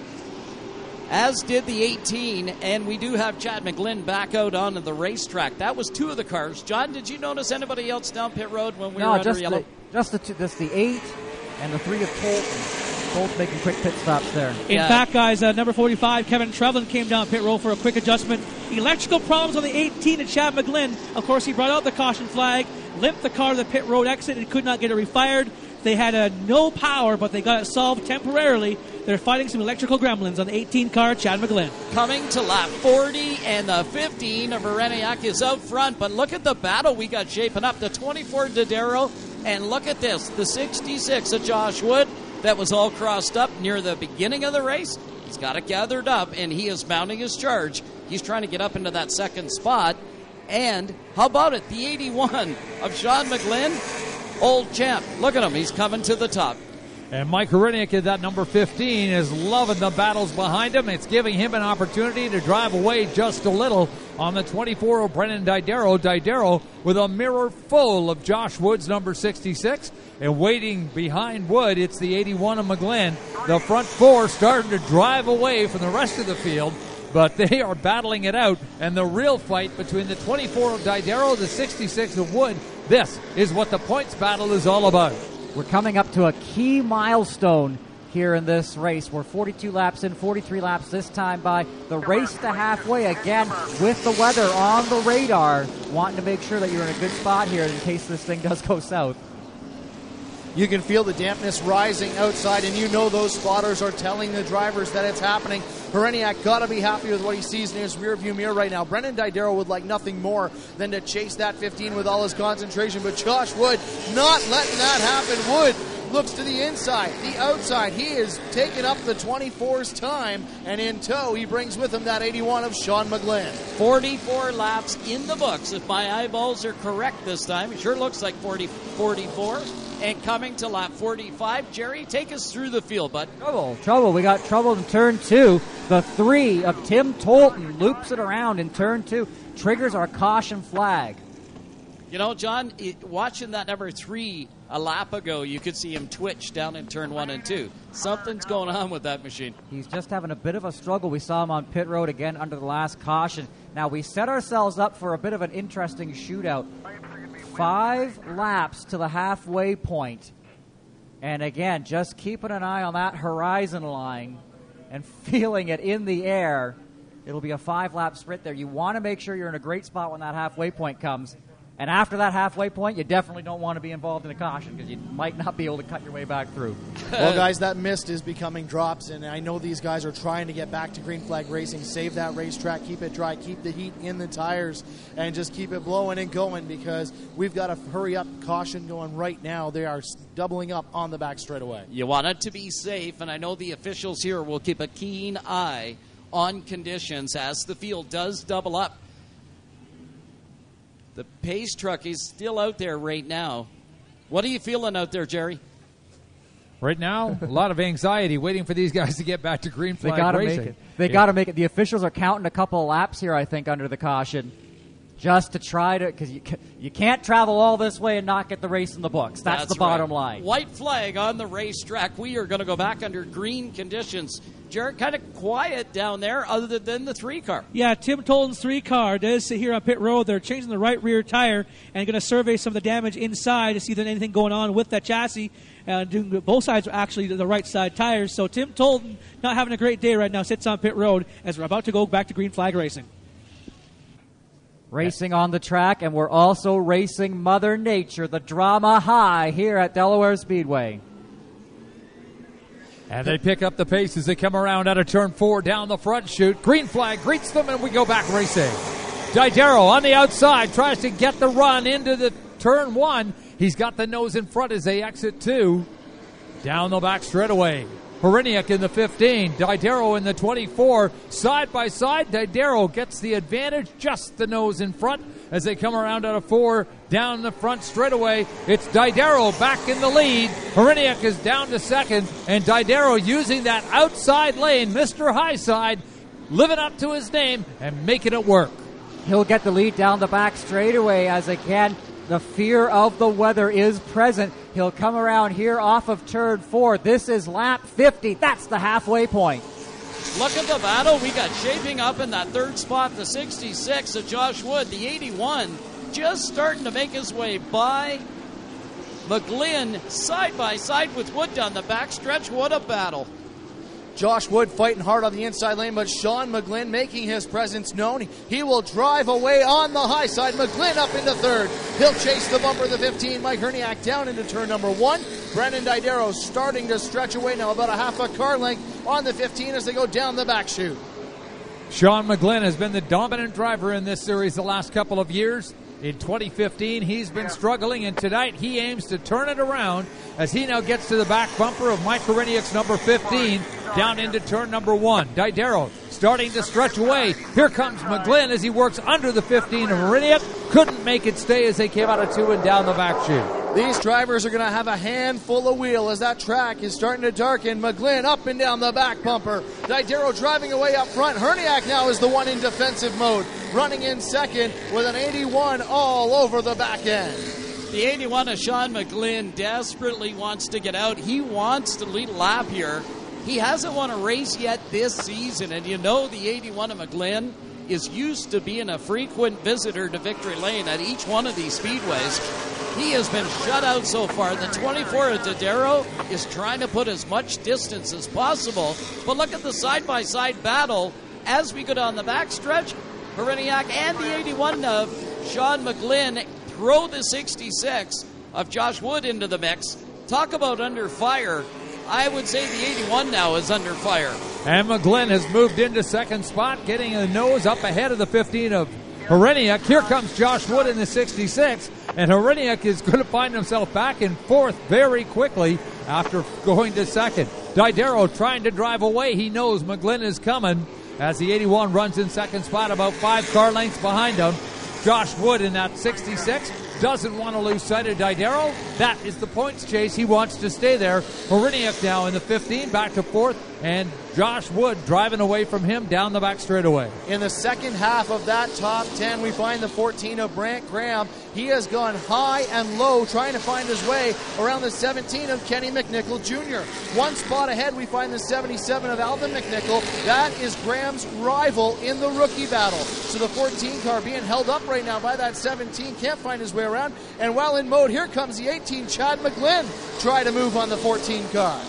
as did the 18, and we do have Chad McGlynn back out onto the racetrack. That was 2 of the cars. John, did you notice anybody else down pit road when we were under yellow? Just the 8 and the 3 of Tolton. Both making quick pit stops there. In fact, guys, number 45, Kevin Trevlin came down pit road for a quick adjustment. Electrical problems on the 18 of Chad McGlynn. Of course, he brought out the caution flag, limped the car to the pit road exit, and could not get it refired. They had no power, but they got it solved temporarily. They're fighting some electrical gremlins on the 18 car, Chad McGlynn. Coming to lap 40, and the 15 of Horiniak is out front. But look at the battle we got shaping up. The 24 Didero, and look at this, the 66 of Josh Wood. That was all crossed up near the beginning of the race. He's got it gathered up, and he is mounting his charge. He's trying to get up into that second spot. And how about it? The 81 of Sean McGlynn, old champ. Look at him. He's coming to the top. And Mike Horiniak at that number 15 is loving the battles behind him. It's giving him an opportunity to drive away just a little on the 24 of Brennan Didero. Didero with a mirror full of Josh Wood's number 66. And waiting behind Wood, it's the 81 of McGlynn. The front 4 starting to drive away from the rest of the field, but they are battling it out. And the real fight between the 24 of Didero, the 66 of Wood, this is what the points battle is all about. We're coming up to a key milestone here in this race. We're 42 laps in, 43 laps this time by the race to halfway again with the weather on the radar, wanting to make sure that you're in a good spot here in case this thing does go south. You can feel the dampness rising outside, and you know those spotters are telling the drivers that it's happening. Horiniak got to be happy with what he sees in his rearview mirror right now. Brennan Didero would like nothing more than to chase that 15 with all his concentration, but Josh Wood not letting that happen. Wood looks to the inside, the outside. He is taking up the 24's time, and in tow, he brings with him that 81 of Sean McGlynn. 44 laps in the books, if my eyeballs are correct this time. It sure looks like 44. And coming to lap 45, Jerry, take us through the field, bud. Trouble. We got trouble in turn 2. The 3 of Tim Tolton loops it around in turn 2. Triggers our caution flag. You know, John, watching that number 3 a lap ago, you could see him twitch down in turn 1 and 2. Something's going on with that machine. He's just having a bit of a struggle. We saw him on pit road again under the last caution. Now, we set ourselves up for a bit of an interesting shootout. 5 laps to the halfway point. And again, just keeping an eye on that horizon line and feeling it in the air. It'll be a 5-lap sprint there. You want to make sure you're in a great spot when that halfway point comes. And after that halfway point, you definitely don't want to be involved in a caution because you might not be able to cut your way back through. Well, guys, that mist is becoming drops, and I know these guys are trying to get back to green flag racing, save that racetrack, keep it dry, keep the heat in the tires, and just keep it blowing and going because we've got a hurry-up caution going right now. They are doubling up on the back straightaway. You want it to be safe, and I know the officials here will keep a keen eye on conditions as the field does double up. The pace truck is still out there right now. What are you feeling out there, Jerry? Right now, a lot of anxiety waiting for these guys to get back to green flag racing. They got to make it. The officials are counting a couple of laps here, I think, under the caution, just to try to, because you can't travel all this way and not get the race in the books. That's the bottom line. White flag on the racetrack. We are going to go back under green conditions. Jared, kind of quiet down there other than the 3 car. Yeah, Tim Tolton's 3 car does sit here on pit road. They're changing the right rear tire and going to survey some of the damage inside to see if there's anything going on with that chassis. Both sides are actually the right side tires. So Tim Tolton, not having a great day right now, sits on pit road as we're about to go back to green flag racing. Racing on the track, and we're also racing Mother Nature, the drama high here at Delaware Speedway. And they pick up the pace as they come around out of turn 4 down the front chute. Green flag greets them, and we go back racing. Didero on the outside tries to get the run into the turn 1. He's got the nose in front as they exit 2. Down the back straightaway. Horiniak in the 15. Didero in the 24. Side by side, Didero gets the advantage, just the nose in front as they come around out of 4 down the front straightaway. It's Didero back in the lead. Horiniak is down to second, and Didero using that outside lane, Mr. Highside, living up to his name and making it work. He'll get the lead down the back straightaway as again the fear of the weather is present. He'll come around here off of turn 4. This is lap 50. That's the halfway point. Look at the battle we got shaping up in that 3rd spot, the 66 of Josh Wood. The 81 just starting to make his way by McGlynn side by side with Wood down the backstretch. What a battle. Josh Wood fighting hard on the inside lane, but Sean McGlynn making his presence known. He will drive away on the high side. McGlynn up into 3rd. He'll chase the bumper, the 15. Mike Herniak down into turn number 1. Brandon Didero starting to stretch away now, about a half a car length on the 15 as they go down the back chute. Sean McGlynn has been the dominant driver in this series the last couple of years. In 2015, he's been struggling, and tonight he aims to turn it around as he now gets to the back bumper of Mike Horiniak's number 15 down into turn number 1. Didero starting to stretch away. Here comes McGlynn as he works under the 15 of Horiniak. Couldn't make it stay as they came out of 2 and down the back chute. These drivers are going to have a handful of wheel as that track is starting to darken. McGlynn up and down the back bumper. Didero driving away up front. Herniak now is the one in defensive mode, running in second with an 81 all over the back end. The 81 of Sean McGlynn desperately wants to get out. He wants to lead a lap here. He hasn't won a race yet this season, and you know the 81 of McGlynn is used to being a frequent visitor to Victory Lane at each one of these speedways. He has been shut out so far. The 24 of Didero is trying to put as much distance as possible. But look at the side-by-side battle as we go down the backstretch. Horiniak and the 81 of Sean McGlynn throw the 66 of Josh Wood into the mix. Talk about under fire. I would say the 81 now is under fire. And McGlynn has moved into second spot, getting the nose up ahead of the 15 of Horiniak. Here comes Josh Wood in the 66, and Horiniak is going to find himself back in 4th very quickly after going to second. Didero trying to drive away. He knows McGlynn is coming as the 81 runs in second spot, about 5 car lengths behind him. Josh Wood in that 66 doesn't want to lose sight of Didero. That is the points chase. He wants to stay there. Horiniak now in the 15, back to 4th, and Josh Wood driving away from him down the back straightaway. In the second half of that top 10, we find the 14 of Brant Graham. He has gone high and low, trying to find his way around the 17 of Kenny McNichol Jr. One spot ahead, we find the 77 of Alvin McNichol. That is Graham's rival in the rookie battle. So the 14 car being held up right now by that 17, can't find his way around. And while in mode, here comes the 18, Chad McGlynn, try to move on the 14 car.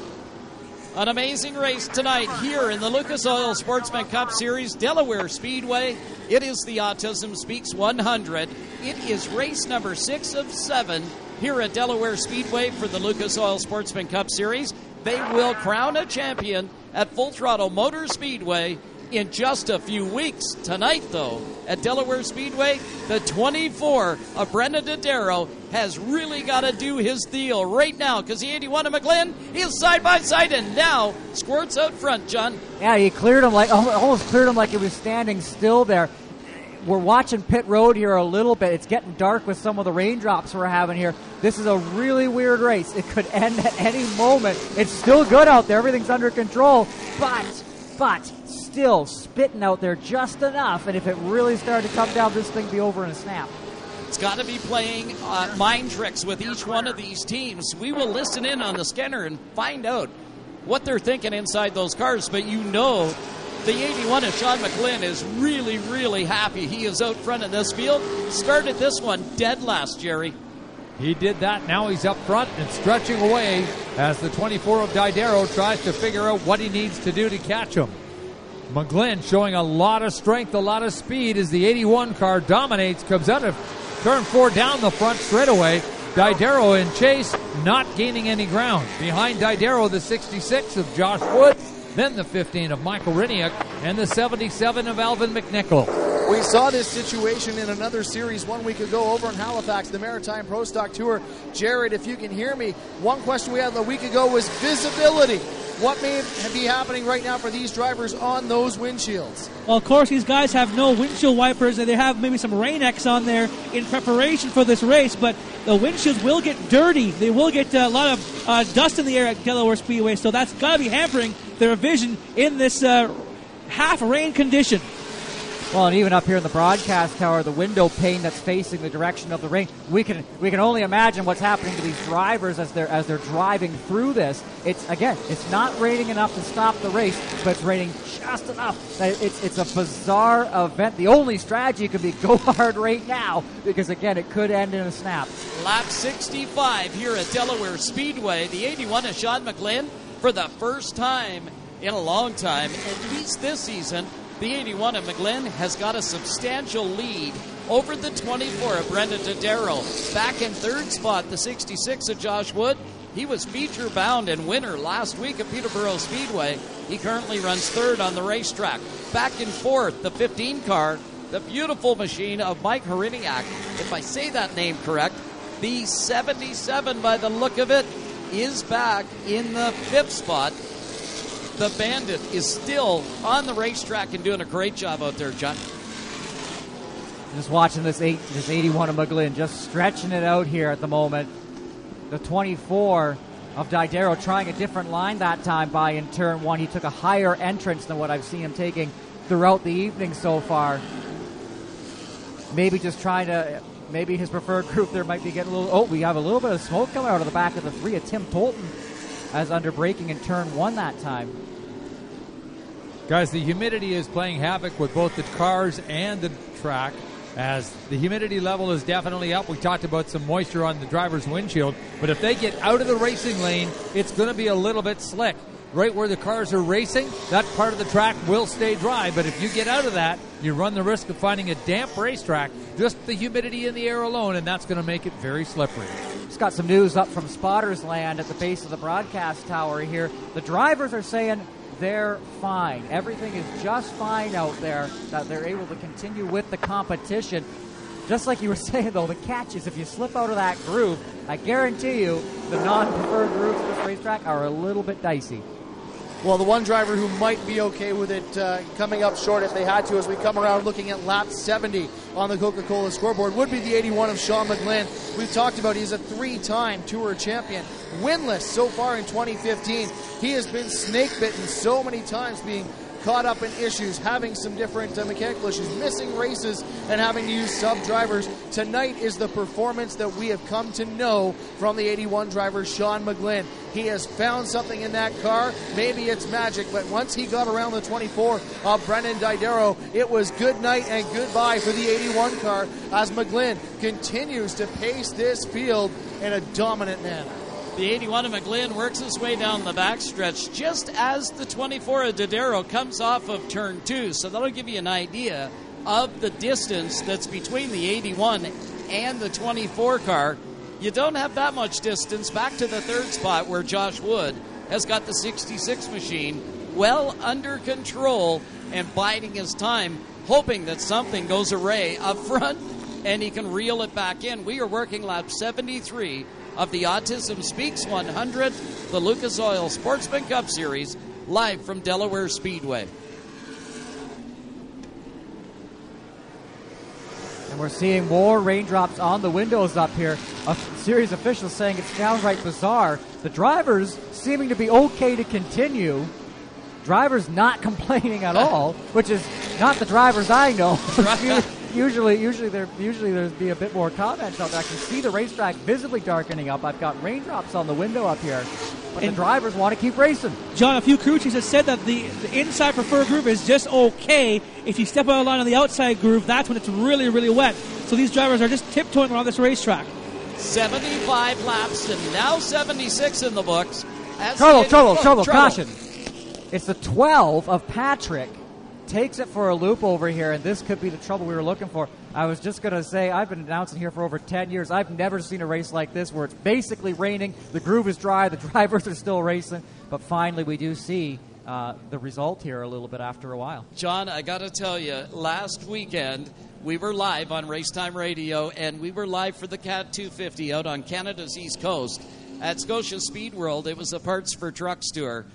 An amazing race tonight here in the Lucas Oil Sportsman Cup Series, Delaware Speedway. It is the Autism Speaks 100. It is race number 6 of 7 here at Delaware Speedway for the Lucas Oil Sportsman Cup Series. They will crown a champion at Full Throttle Motor Speedway in just a few weeks. Tonight, though, at Delaware Speedway, the 24 of Brendan Dodaro has really got to do his deal right now because the 81 of McGlynn is side by side and now squirts out front, John. Yeah, he cleared him almost cleared him like he was standing still there. We're watching pit road here a little bit. It's getting dark with some of the raindrops we're having here. This is a really weird race. It could end at any moment. It's still good out there. Everything's under control, but still spitting out there just enough, and if it really started to come down, this thing be over in a snap. It's got to be playing mind tricks with each one of these teams. We will listen in on the scanner and find out what they're thinking inside those cars, but you know the 81 of Sean McGlynn is really, really happy. He is out front in this field. Started this one dead last, Jerry. He did that. Now he's up front and stretching away as the 24 of Dodaro tries to figure out what he needs to do to catch him. McGlynn showing a lot of strength, a lot of speed as the 81 car dominates, comes out of turn 4 down the front straightaway. Dodaro in chase, not gaining any ground. Behind Dodaro, the 66 of Josh Wood, then the 15 of Michael Riniak, and the 77 of Alvin McNichol. We saw this situation in another series 1 week ago over in Halifax, the Maritime Pro Stock Tour. Jared, if you can hear me, one question we had a week ago was visibility. What may be happening right now for these drivers on those windshields? Well, of course, these guys have no windshield wipers, and they have maybe some Rain-X on there in preparation for this race, but the windshields will get dirty. They will get a lot of dust in the air at Delaware Speedway, so that's got to be hampering their vision in this half-rain condition. Well, and even up here in the broadcast tower, the window pane that's facing the direction of the rain, we can only imagine what's happening to these drivers as they're driving through this. It's not raining enough to stop the race, but it's raining just enough that it's a bizarre event. The only strategy could be go hard right now because, again, it could end in a snap. Lap 65 here at Delaware Speedway. The 81 of Sean McGlynn for the first time in a long time, at least this season. The 81 of McGlynn has got a substantial lead over the 24 of Brendan Dodaro. Back in third spot, the 66 of Josh Wood. He was feature bound and winner last week at Peterborough Speedway. He currently runs third on the racetrack. Back in fourth, the 15 car, the beautiful machine of Mike Horiniak. If I say that name correct, the 77 by the look of it is back in the fifth spot. The Bandit is still on the racetrack and doing a great job out there, John. Just watching this 81 of McGlynn, just stretching it out here at the moment. The 24 of Dodaro trying a different line that time by in turn 1. He took a higher entrance than what I've seen him taking throughout the evening so far. Maybe just trying to, maybe his preferred group there might be getting a little, we have a little bit of smoke coming out of the back of the 3 of Tim Tolton as under braking in turn 1 that time. Guys, the humidity is playing havoc with both the cars and the track as the humidity level is definitely up. We talked about some moisture on the driver's windshield, but if they get out of the racing lane, it's going to be a little bit slick. Right where the cars are racing, that part of the track will stay dry, but if you get out of that, you run the risk of finding a damp racetrack, just the humidity in the air alone, and that's going to make it very slippery. Just got some news up from Spotters Land at the base of the broadcast tower here. The drivers are saying they're fine. Everything is just fine out there, that they're able to continue with the competition. Just like you were saying, though, the catch is if you slip out of that groove, I guarantee you the non-preferred grooves of this racetrack are a little bit dicey. Well, the one driver who might be okay with it coming up short if they had to, as we come around looking at lap 70 on the Coca-Cola scoreboard, would be the 81 of Sean McGlynn. We've talked about he's a 3-time Tour champion, winless so far in 2015. He has been snake-bitten so many times, being caught up in issues, having some different mechanical issues, missing races, and having to use sub-drivers. Tonight is the performance that we have come to know from the 81 driver, Sean McGlynn. He has found something in that car. Maybe it's magic, but once he got around the 24 of Brennan Didero, it was good night and goodbye for the 81 car as McGlynn continues to pace this field in a dominant manner. The 81 of McGlynn works his way down the backstretch just as the 24 of Didero comes off of turn 2. So that'll give you an idea of the distance that's between the 81 and the 24 car. You don't have that much distance back to the third spot where Josh Wood has got the 66 machine well under control and biding his time, hoping that something goes awry up front and he can reel it back in. We are working lap 73 of the Autism Speaks 100, the Lucas Oil Sportsman Cup Series, live from Delaware Speedway. And we're seeing more raindrops on the windows up here. A series of officials saying it's downright bizarre. The drivers seeming to be okay to continue. Drivers not complaining at all, which is not the drivers I know. Usually there'd be a bit more comments out there. I can see the racetrack visibly darkening up. I've got raindrops on the window up here, but the drivers want to keep racing. John, a few crew chiefs have said that the inside preferred groove is just okay. If you step out of line on the outside groove, that's when it's really, really wet. So these drivers are just tiptoeing around this racetrack. 75 laps and now 76 in the books. Trouble, caution. It's the 12 of Patrick. Takes it for a loop over here, and this could be the trouble we were looking for. I was just going to say, I've been announcing here for over 10 years. I've never seen a race like this where it's basically raining, the groove is dry, the drivers are still racing, but finally we do see the result here a little bit after a while. John, I got to tell you, last weekend we were live on Racetime Radio, and we were live for the CAT 250 out on Canada's East Coast at Scotia Speed World. It was a Parts for Trucks tour.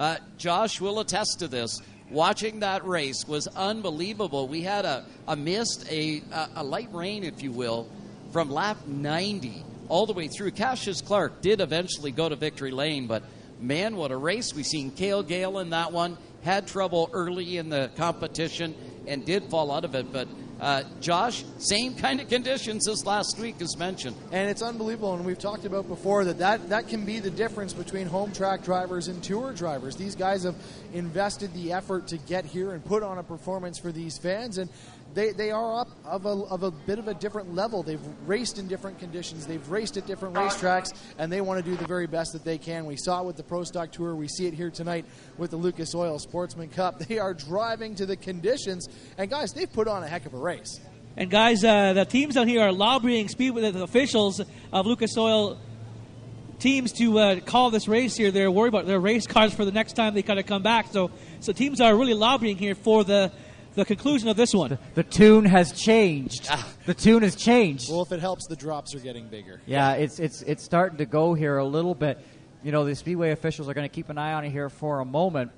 Josh will attest to this. Watching that race was unbelievable. We had a mist, a light rain, if you will, from lap 90 all the way through. Cassius Clark did eventually go to victory lane, but man, what a race. We've seen Cale Gale in that one, had trouble early in the competition and did fall out of it, but Josh, same kind of conditions as last week, as mentioned. And it's unbelievable, and we've talked about before that can be the difference between home track drivers and tour drivers. These guys have invested the effort to get here and put on a performance for these fans, and they are up of a bit of a different level. They've raced in different conditions. They've raced at different racetracks, and they want to do the very best that they can. We saw it with the Pro Stock Tour. We see it here tonight with the Lucas Oil Sportsman Cup. They are driving to the conditions, and guys, they've put on a heck of a race. And guys, the teams down here are lobbying speed with the officials of Lucas Oil teams to call this race here. They're worried about their race cars for the next time they kind of come back. So teams are really lobbying here for the conclusion of this one. The tune has changed. The tune has changed. Well, if it helps, the drops are getting bigger. Yeah, it's starting to go here a little bit. You know, the Speedway officials are going to keep an eye on it here for a moment.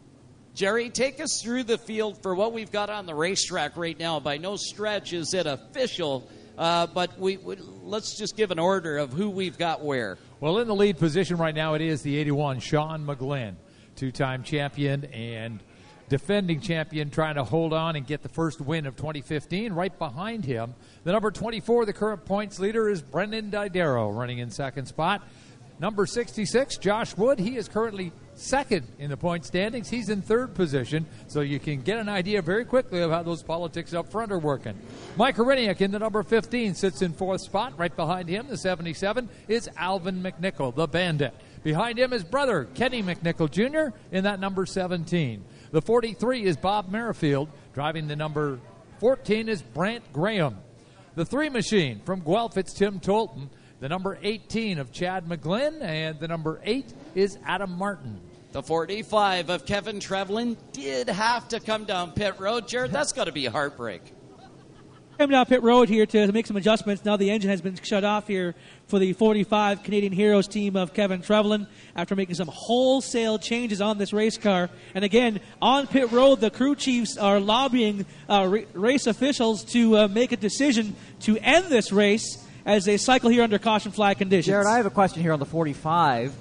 Jerry, take us through the field for what we've got on the racetrack right now. By no stretch is it official, but let's just give an order of who we've got where. Well, in the lead position right now, it is the 81, Sean McGlynn, two-time champion and defending champion, trying to hold on and get the first win of 2015. Right behind him, the number 24, the current points leader, is Brendan Didero, running in second spot. Number 66, Josh Wood, he is currently second in the point standings. He's in third position, so you can get an idea very quickly of how those politics up front are working. Mike Horiniak in the number 15 sits in fourth spot. Right behind him, the 77, is Alvin McNichol, the Bandit. Behind him is brother Kenny McNichol Jr. in that number 17. The 43 is Bob Merrifield. Driving the number 14 is Brant Graham. The 3 machine from Guelph, it's Tim Tolton. The number 18 of Chad McGlynn, and the number 8 is Adam Martin. The 45 of Kevin Trevlin did have to come down pit road. Jared, that's got to be a heartbreak. Came down pit road here to make some adjustments. Now the engine has been shut off here for the 45 Canadian Heroes team of Kevin Trevelyan after making some wholesale changes on this race car. And again, on pit road, the crew chiefs are lobbying race officials to make a decision to end this race as they cycle here under caution flag conditions. Jared, I have a question here on the 45.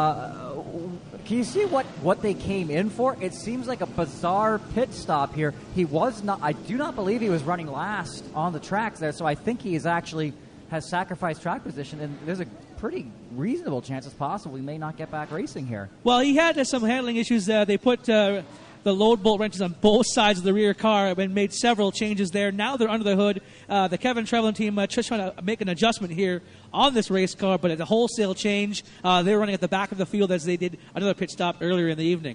Can you see what they came in for? It seems like a bizarre pit stop here. He was not. I do not believe he was running last on the tracks there, so I think he has sacrificed track position, and there's a pretty reasonable chance it's possible he may not get back racing here. Well, he had some handling issues. They put the load bolt wrenches on both sides of the rear car and made several changes there. Now they're under the hood. The Kevin Trevelyan team just trying to make an adjustment here on this race car, but at a wholesale change. They were running at the back of the field as they did another pit stop earlier in the evening.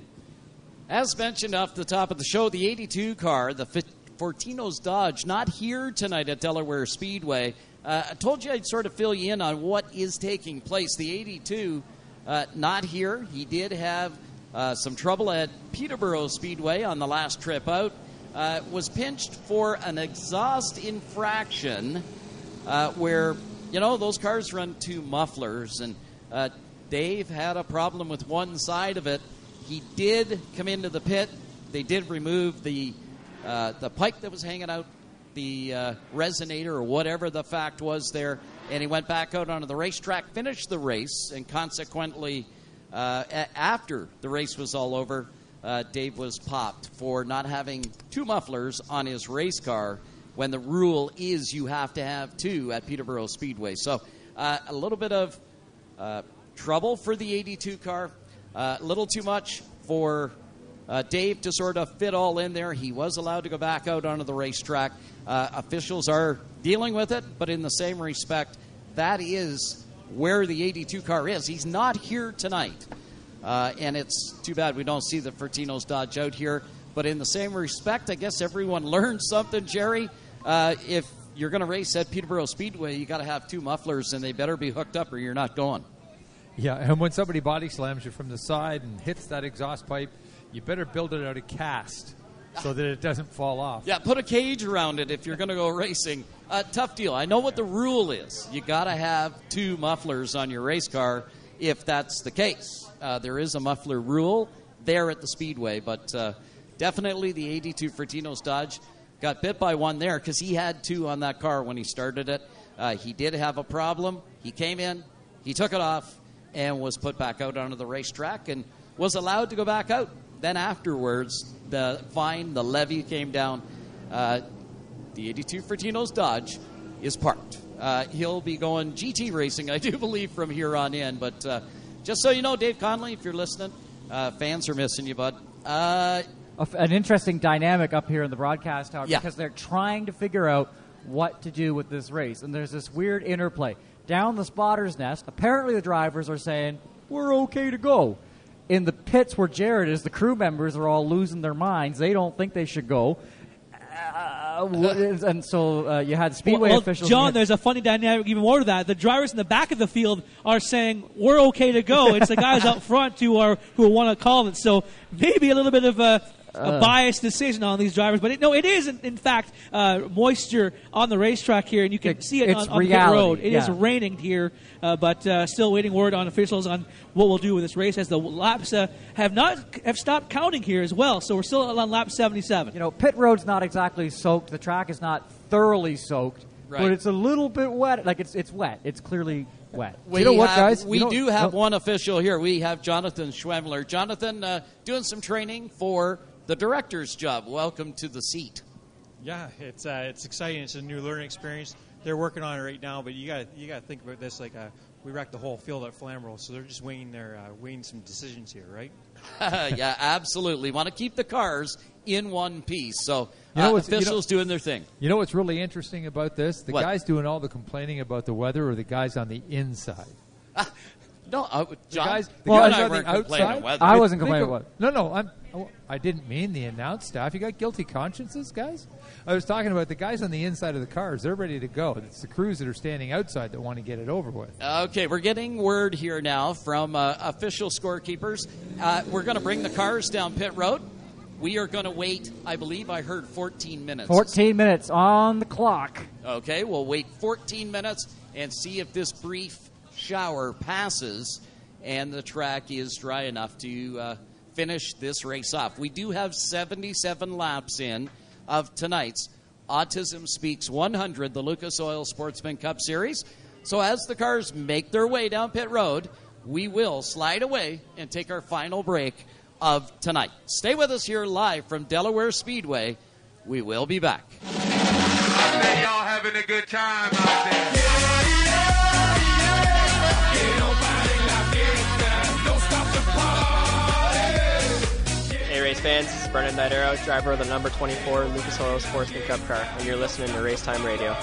As mentioned off the top of the show, the 82 car, the Fortinos Dodge, not here tonight at Delaware Speedway. I told you I'd sort of fill you in on what is taking place. The 82, not here. He did have some trouble at Peterborough Speedway on the last trip out. Was pinched for an exhaust infraction where, those cars run two mufflers, and Dave had a problem with one side of it. He did come into the pit. They did remove the pipe that was hanging out, the resonator or whatever the fact was there, and he went back out onto the racetrack, finished the race, and consequently, after the race was all over, Dave was popped for not having two mufflers on his race car when the rule is you have to have two at Peterborough Speedway. So a little bit of trouble for the 82 car, a little too much for Dave to sort of fit all in there. He was allowed to go back out onto the racetrack. Officials are dealing with it, but in the same respect, that is where the 82 car is. He's not here tonight, and it's too bad we don't see the Fortinos Dodge out here. But in the same respect, I guess everyone learned something, Jerry. If you're going to race at Peterborough Speedway, you got to have two mufflers, and they better be hooked up or you're not going. Yeah, and when somebody body slams you from the side and hits that exhaust pipe, you better build it out of cast so that it doesn't fall off. Yeah, put a cage around it if you're going to go racing. Tough deal. I know what the rule is. You got to have two mufflers on your race car if that's the case. There is a muffler rule there at the Speedway, but definitely the 82 Fortinos Dodge got bit by one there because he had two on that car when he started it. He did have a problem. He came in, he took it off, and was put back out onto the racetrack and was allowed to go back out. Then afterwards, the fine, the levy came down. The 82 Fortinos Dodge is parked. He'll be going GT racing, I do believe, from here on in. But just so you know, Dave Conley, if you're listening, fans are missing you, bud. An interesting dynamic up here in the broadcast tower because they're trying to figure out what to do with this race. And there's this weird interplay. Down the spotter's nest, apparently the drivers are saying, we're okay to go. In the pits where Jared is, the crew members are all losing their minds. They don't think they should go. And so you had Speedway officials. John, there's a funny dynamic even more to that. The drivers in the back of the field are saying, we're okay to go. It's the guys up front who want to call it. So maybe a little bit of a biased decision on these drivers. But it is, in fact, moisture on the racetrack here, and you can see it on pit road. It is raining here, but still waiting word on officials on what we'll do with this race as the laps have stopped counting here as well. So we're still on lap 77. Pit road's not exactly soaked. The track is not thoroughly soaked, but it's a little bit wet. Like it's wet. It's clearly wet. We do have one official here. We have Jonathan Schwemmler. Jonathan, doing some training for the director's job. Welcome to the seat. Yeah, it's exciting. It's a new learning experience. They're working on it right now, but you got to think about this like we wrecked the whole field at Flamborough, so they're just weighing some decisions here, right? Yeah, absolutely. Want to keep the cars in one piece. So officials doing their thing. You know what's really interesting about this? The guys doing all the complaining about the weather are the guys on the inside. No, John, the guys on the outside. I wasn't complaining about it. No, I didn't mean the announce staff. You got guilty consciences, guys? I was talking about the guys on the inside of the cars. They're ready to go. It's the crews that are standing outside that want to get it over with. Okay, we're getting word here now from official scorekeepers. We're going to bring the cars down pit road. We are going to wait, I believe I heard 14 minutes. 14 minutes on the clock. Okay, we'll wait 14 minutes and see if this brief shower passes and the track is dry enough to finish this race off. We do have 77 laps in of tonight's Autism Speaks 100, the Lucas Oil Sportsman Cup Series. So as the cars make their way down pit road, we will slide away and take our final break of tonight. Stay with us here live from Delaware Speedway. We will be back. I bet y'all having a good time out there. Hey race fans, this is Brendan Nidero, driver of the number 24 Lucas Oil Sportsman Cup car, and you're listening to Race Time Radio.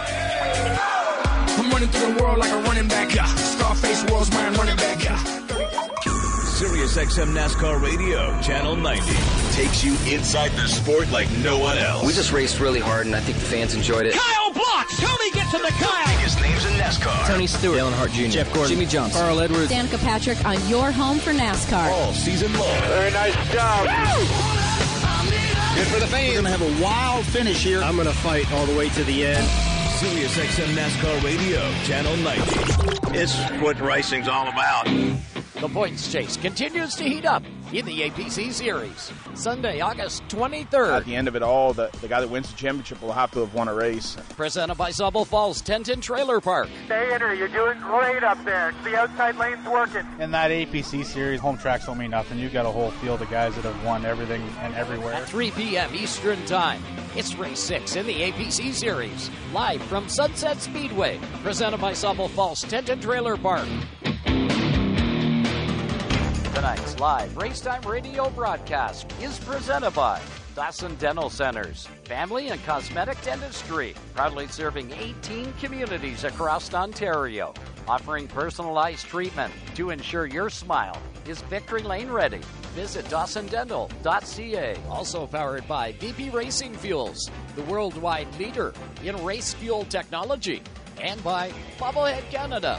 I'm running through the world like a running back, yeah. Scarface world's my running back, yeah. Sirius XM NASCAR Radio, Channel 90. Takes you inside the sport like no one else. We just raced really hard, and I think the fans enjoyed it. Kyle Blocks! Tony gets in the Kyle! Biggest names in NASCAR. Tony Stewart, Dale Earnhardt Jr., Jeff Gordon, Jimmy Johnson, Carl Edwards, Danica Patrick on your home for NASCAR. All season long. Very nice job. Good for the fans. We're going to have a wild finish here. I'm going to fight all the way to the end. Sirius XM NASCAR Radio, Channel 90. It's what racing's all about. The points chase continues to heat up in the APC Series. Sunday, August 23rd. At the end of it all, the guy that wins the championship will have to have won a race. Presented by Zubble Falls Tenton Trailer Park. Stay in her. You're doing great up there. The outside lane's working. In that APC series, home tracks don't mean nothing. You've got a whole field of guys that have won everything and everywhere. At 3 p.m. Eastern Time, it's race 6 in the APC Series. Live from Sunset Speedway. Presented by Zubble Falls Tenton Trailer Park. Tonight's live Racetime Radio broadcast is presented by Dawson Dental Centers, family and cosmetic dentistry, proudly serving 18 communities across Ontario, offering personalized treatment to ensure your smile is Victory Lane ready. Visit DawsonDental.ca. Also powered by VP Racing Fuels, the worldwide leader in race fuel technology, and by Bobblehead Canada.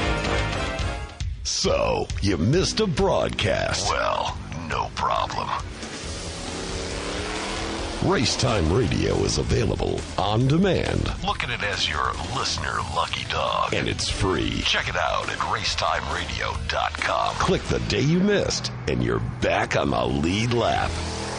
So, you missed a broadcast. Well, no problem. Racetime Radio is available on demand. Look at it as your listener lucky dog. And it's free. Check it out at racetimeradio.com. Click the day you missed, and you're back on the lead lap.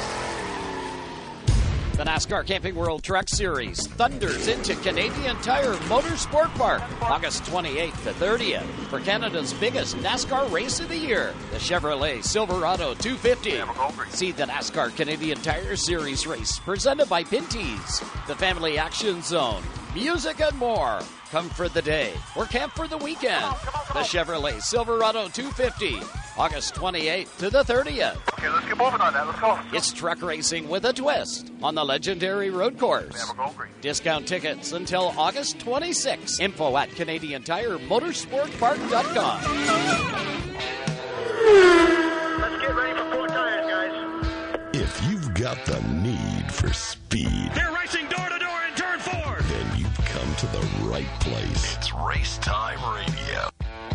The NASCAR Camping World Truck Series thunders into Canadian Tire Motorsport Park August 28th to 30th for Canada's biggest NASCAR race of the year, the Chevrolet Silverado 250. See the NASCAR Canadian Tire Series race presented by Pinty's, the Family Action Zone, music and more. Come for the day or camp for the weekend. The Chevrolet Silverado 250, August 28th to the 30th. Okay, let's get moving on that. Let's go. It's truck racing with a twist on the legendary road course. Discount tickets until August 26th. Info at CanadianTireMotorsportPark.com. Let's get ready for 4 tires, guys. If you've got the need for speed, They're racing door to door in turn 4. then you've come to the right place. It's Racetime Radio.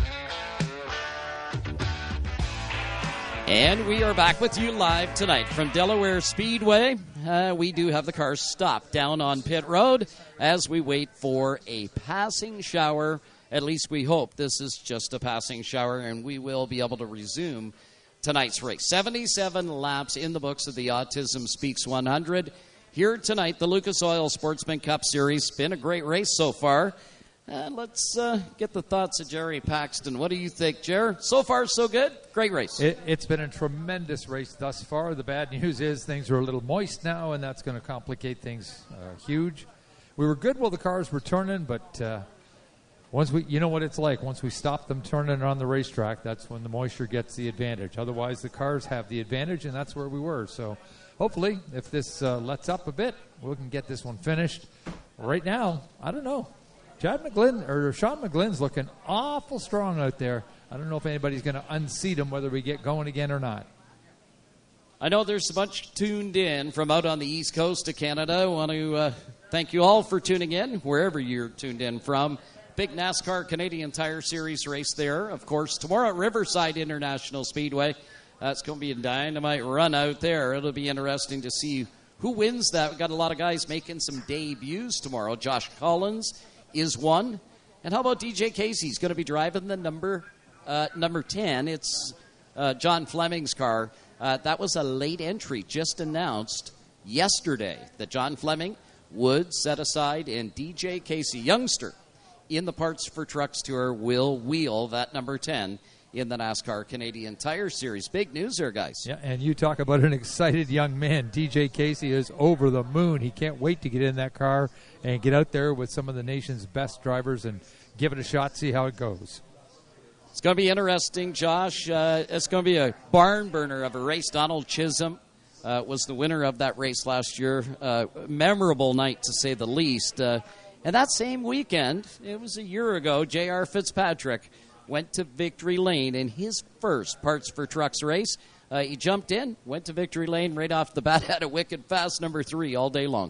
And we are back with you live tonight from Delaware Speedway. We do have the cars stopped down on pit road as we wait for a passing shower. At least we hope this is just a passing shower, and we will be able to resume tonight's race. 77 laps in the books of the Autism Speaks 100. Here tonight, the Lucas Oil Sportsman Cup Series. Been a great race so far. Let's get the thoughts of Jerry Paxton. What do you think, Jer? So far, so good? Great race. It's been a tremendous race thus far. The bad news is things are a little moist now, and that's going to complicate things huge. We were good while the cars were turning, but once you know what it's like. Once we stop them turning on the racetrack, that's when the moisture gets the advantage. Otherwise, the cars have the advantage, and that's where we were. So hopefully, if this lets up a bit, we can get this one finished. Right now, I don't know. Sean McGlynn's looking awful strong out there. I don't know if anybody's going to unseat him, whether we get going again or not. I know there's a bunch tuned in from out on the East Coast of Canada. I want to thank you all for tuning in, wherever you're tuned in from. Big NASCAR Canadian Tire Series race there. Of course, tomorrow at Riverside International Speedway. It's going to be a dynamite run out there. It'll be interesting to see who wins that. We've got a lot of guys making some debuts tomorrow. Josh Collins is one. And how about DJ Casey? He's going to be driving the number 10. It's John Fleming's car. That was a late entry just announced yesterday that John Fleming would set aside, and DJ Casey, youngster, in the Parts for Trucks Tour, will wheel that number 10 in the NASCAR Canadian Tire Series. Big news there, guys. Yeah, and you talk about an excited young man. DJ Casey is over the moon. He can't wait to get in that car and get out there with some of the nation's best drivers and give it a shot, see how it goes. It's going to be interesting, Josh. It's going to be a barn burner of a race. Donald Chisholm was the winner of that race last year. Memorable night, to say the least. And that same weekend, it was a year ago, J.R. Fitzpatrick went to Victory Lane in his first Parts for Trucks race. He jumped in, went to Victory Lane right off the bat, had a wicked fast number 3 all day long.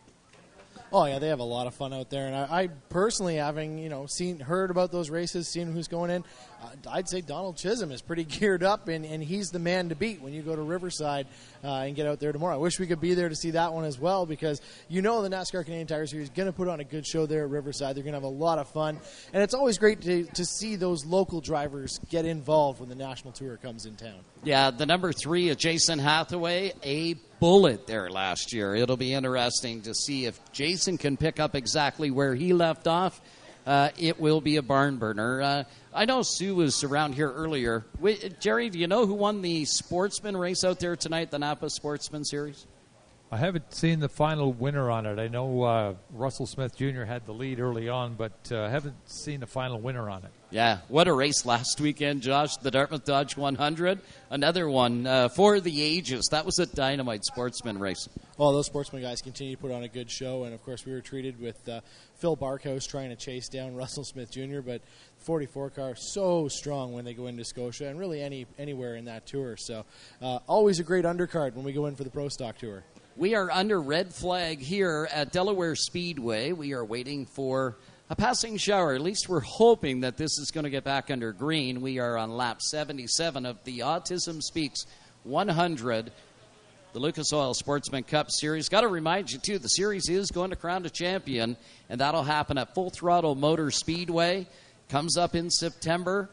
Oh, yeah, they have a lot of fun out there. And I personally, having, heard about those races, seen who's going in, I'd say Donald Chisholm is pretty geared up, and he's the man to beat when you go to Riverside and get out there tomorrow. I wish we could be there to see that one as well, because the NASCAR Canadian Tire Series is going to put on a good show there at Riverside. They're going to have a lot of fun. And it's always great to see those local drivers get involved when the National Tour comes in town. Yeah, the number 3 is Jason Hathaway, a bullet there last year. It'll be interesting to see if Jason can pick up exactly where he left off. It will be a barn burner. I know Sue was around here earlier. Jerry, do you know who won the Sportsman race out there tonight, the Napa Sportsman Series? I haven't seen the final winner on it. I know Russell Smith Jr. had the lead early on, but I haven't seen the final winner on it. Yeah, what a race last weekend, Josh. The Dartmouth Dodge 100, another one for the ages. That was a dynamite Sportsman race. Well, those Sportsman guys continue to put on a good show, and, of course, we were treated with Phil Barkhouse trying to chase down Russell Smith Jr., but 44 car so strong when they go into Scotia and really anywhere in that tour. So always a great undercard when we go in for the Pro Stock Tour. We are under red flag here at Delaware Speedway. We are waiting for a passing shower. At least we're hoping that this is going to get back under green. We are on lap 77 of the Autism Speaks 100, the Lucas Oil Sportsman Cup Series. Got to remind you, too, the series is going to crown a champion, and that'll happen at Full Throttle Motor Speedway. Comes up in September.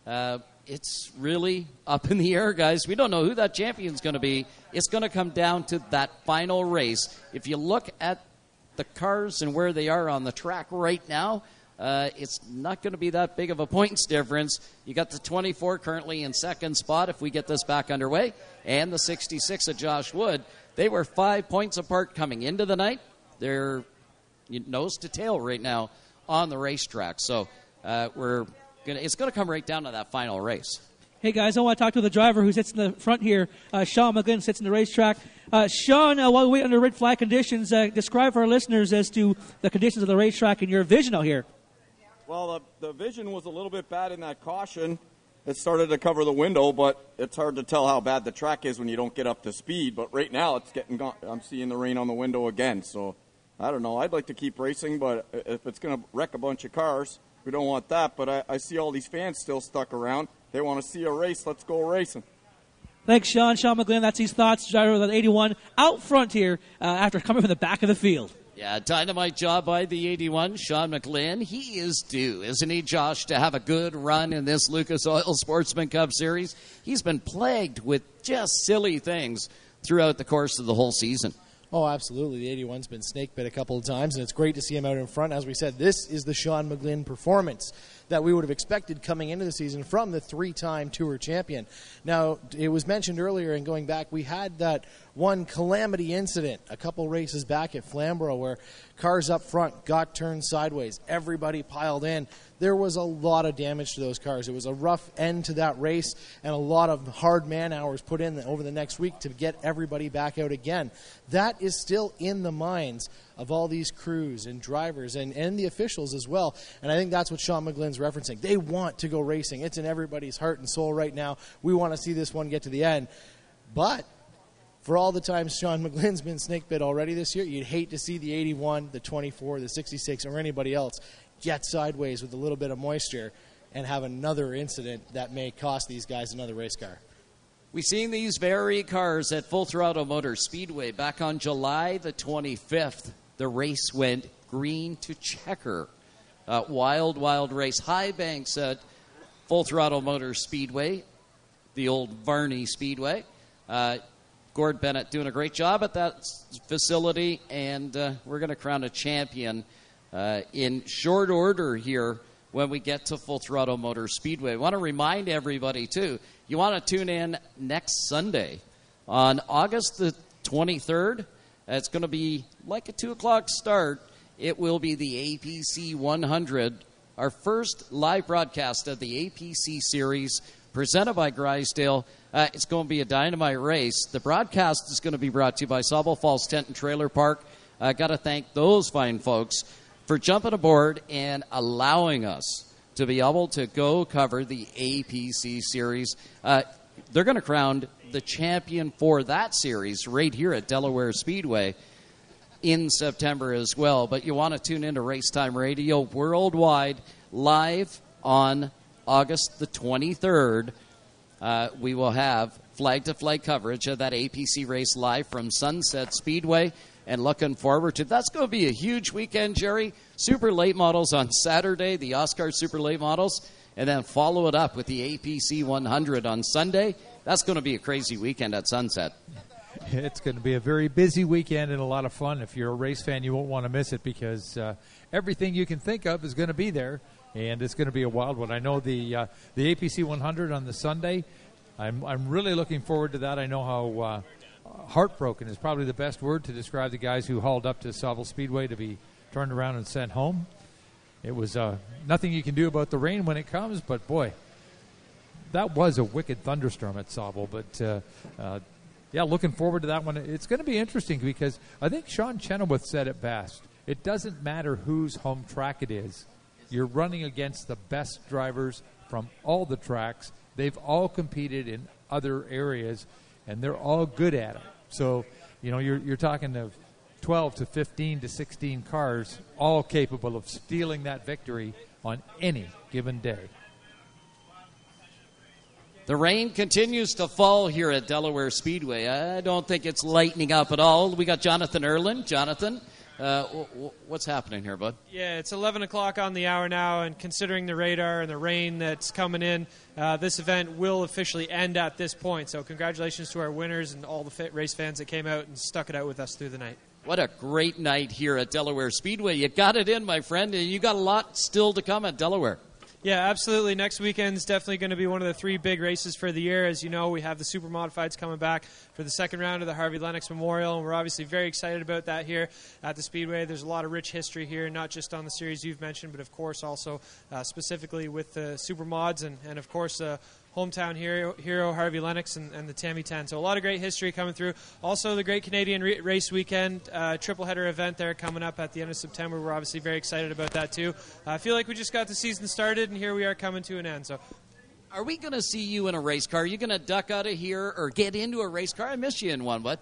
It's really up in the air, guys. We don't know who that champion's going to be. It's going to come down to that final race. If you look at the cars and where they are on the track right now, it's not going to be that big of a points difference. You got the 24 currently in second spot if we get this back underway, and the 66 of Josh Wood. They were 5 points apart coming into the night. They're nose to tail right now on the racetrack. So it's going to come right down to that final race. Hey, guys, I want to talk to the driver who sits in the front here. Sean McGlynn sits in the racetrack. Sean, while we wait under red flag conditions, describe for our listeners as to the conditions of the racetrack and your vision out here. Well, the vision was a little bit bad in that caution. It started to cover the window, but it's hard to tell how bad the track is when you don't get up to speed. But right now, it's getting gone. I'm seeing the rain on the window again. So, I don't know. I'd like to keep racing, but if it's going to wreck a bunch of cars, we don't want that. But I see all these fans still stuck around. They want to see a race. Let's go racing. Thanks, Sean. Sean McGlynn, that's his thoughts. Driver with an 81 out front here after coming from the back of the field. Yeah, dynamite job by the 81, Sean McGlynn. He is due, isn't he, Josh, to have a good run in this Lucas Oil Sportsman Cup Series? He's been plagued with just silly things throughout the course of the whole season. Oh, absolutely. The 81's been snake bit a couple of times, and it's great to see him out in front. As we said, this is the Sean McGlynn performance that we would have expected coming into the season from the three-time Tour champion. Now, it was mentioned earlier, and going back, we had that one calamity incident a couple races back at Flamborough where cars up front got turned sideways. Everybody piled in. There was a lot of damage to those cars. It was a rough end to that race and a lot of hard man hours put in over the next week to get everybody back out again. That is still in the minds of all these crews and drivers and the officials as well. And I think that's what Sean McGlynn's referencing. They want to go racing. It's in everybody's heart and soul right now. We want to see this one get to the end. But for all the times Sean McGlynn's been snake bit already this year, you'd hate to see the 81, the 24, the 66, or anybody else get sideways with a little bit of moisture and have another incident that may cost these guys another race car. We've seen these very cars at Full Throttle Motor Speedway back on July the 25th. The race went green to checker. Wild race. High Banks at Full Throttle Motor Speedway, the old Varney Speedway. Gord Bennett doing a great job at that facility, and we're going to crown a champion in short order here when we get to Full Throttle Motor Speedway. I want to remind everybody, too, you want to tune in next Sunday on August the 23rd. It's going to be like a 2 o'clock start. It will be the APC 100, our first live broadcast of the APC series presented by Grisdale. It's going to be a dynamite race. The broadcast is going to be brought to you by Sauble Falls Tent and Trailer Park. I got to thank those fine folks for jumping aboard and allowing us to be able to go cover the APC series. They're going to crown the champion for that series right here at Delaware Speedway in September as well. But you want to tune into Racetime Radio worldwide live on August the 23rd. We will have flag-to-flag coverage of that APC race live from Sunset Speedway, and looking forward to that's going to be a huge weekend, Jerry. Super late models on Saturday, the Oscar Super Late Models, and then follow it up with the APC 100 on Sunday. That's going to be a crazy weekend at Sunset. It's going to be a very busy weekend and a lot of fun. If you're a race fan, you won't want to miss it because everything you can think of is going to be there, and it's going to be a wild one. I know the APC 100 on the Sunday. I'm really looking forward to that. I know how heartbroken is probably the best word to describe the guys who hauled up to Sauble Speedway to be turned around and sent home. It was nothing you can do about the rain when it comes, but boy, that was a wicked thunderstorm at Sauble. But yeah, looking forward to that one. It's going to be interesting because I think Sean Chenoweth said it best. It doesn't matter whose home track it is. You're running against the best drivers from all the tracks. They've all competed in other areas, and they're all good at it. So, you know, you're talking of 12 to 15 to 16 cars, all capable of stealing that victory on any given day. The rain continues to fall here at Delaware Speedway. I don't think it's lightening up at all. We got Jonathan Erlin. Jonathan, what's happening here, bud? Yeah, it's 11 o'clock on the hour now, and considering the radar and the rain that's coming in, this event will officially end at this point. So congratulations to our winners and all the race fans that came out and stuck it out with us through the night. What a great night here at Delaware Speedway. You got it in, my friend, and you got a lot still to come at Delaware. Yeah, absolutely. Next weekend is definitely going to be one of the 3 big races for the year. As you know, we have the Super Modifieds coming back for the second round of the Harvey Lennox Memorial, and we're obviously very excited about that here at the Speedway. There's a lot of rich history here, not just on the series you've mentioned, but of course also specifically with the Super Mods and of course hometown hero Harvey Lennox and the Tammy 10. So a lot of great history coming through. Also the Great Canadian Race Weekend, triple header event there coming up at the end of September. We're obviously very excited about that too. I feel like we just got the season started, and here we are coming to an end. So, are we going to see you in a race car? Are you going to duck out of here or get into a race car? I missed you in one, bud.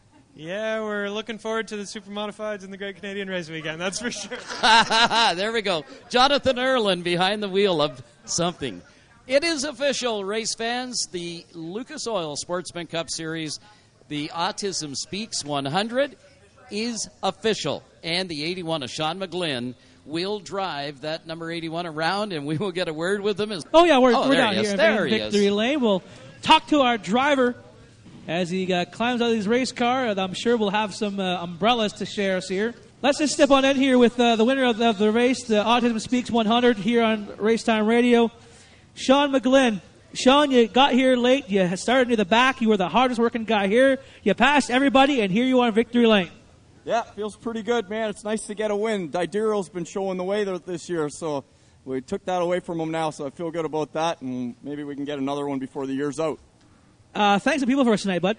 Yeah, we're looking forward to the Super Modifieds and the Great Canadian Race Weekend, that's for sure. There we go. Jonathan Erlin behind the wheel of something. It is official, race fans. The Lucas Oil Sportsman Cup Series, the Autism Speaks 100, is official. And the 81 of Sean McGlynn will drive that number 81 around, and we will get a word with him. We're down here There in he Victory is. Lane. We'll talk to our driver as he climbs out of his race car, and I'm sure we'll have some umbrellas to share us here. Let's just step on in here with the winner of the race, the Autism Speaks 100, here on Racetime Radio, Sean McGlynn. Sean, you got here late. You started near the back. You were the hardest working guy here. You passed everybody, and here you are in Victory Lane. Yeah, feels pretty good, man. It's nice to get a win. Didero's been showing the way this year, so we took that away from him now, so I feel good about that, and maybe we can get another one before the year's out. Thanks to people for us tonight, bud.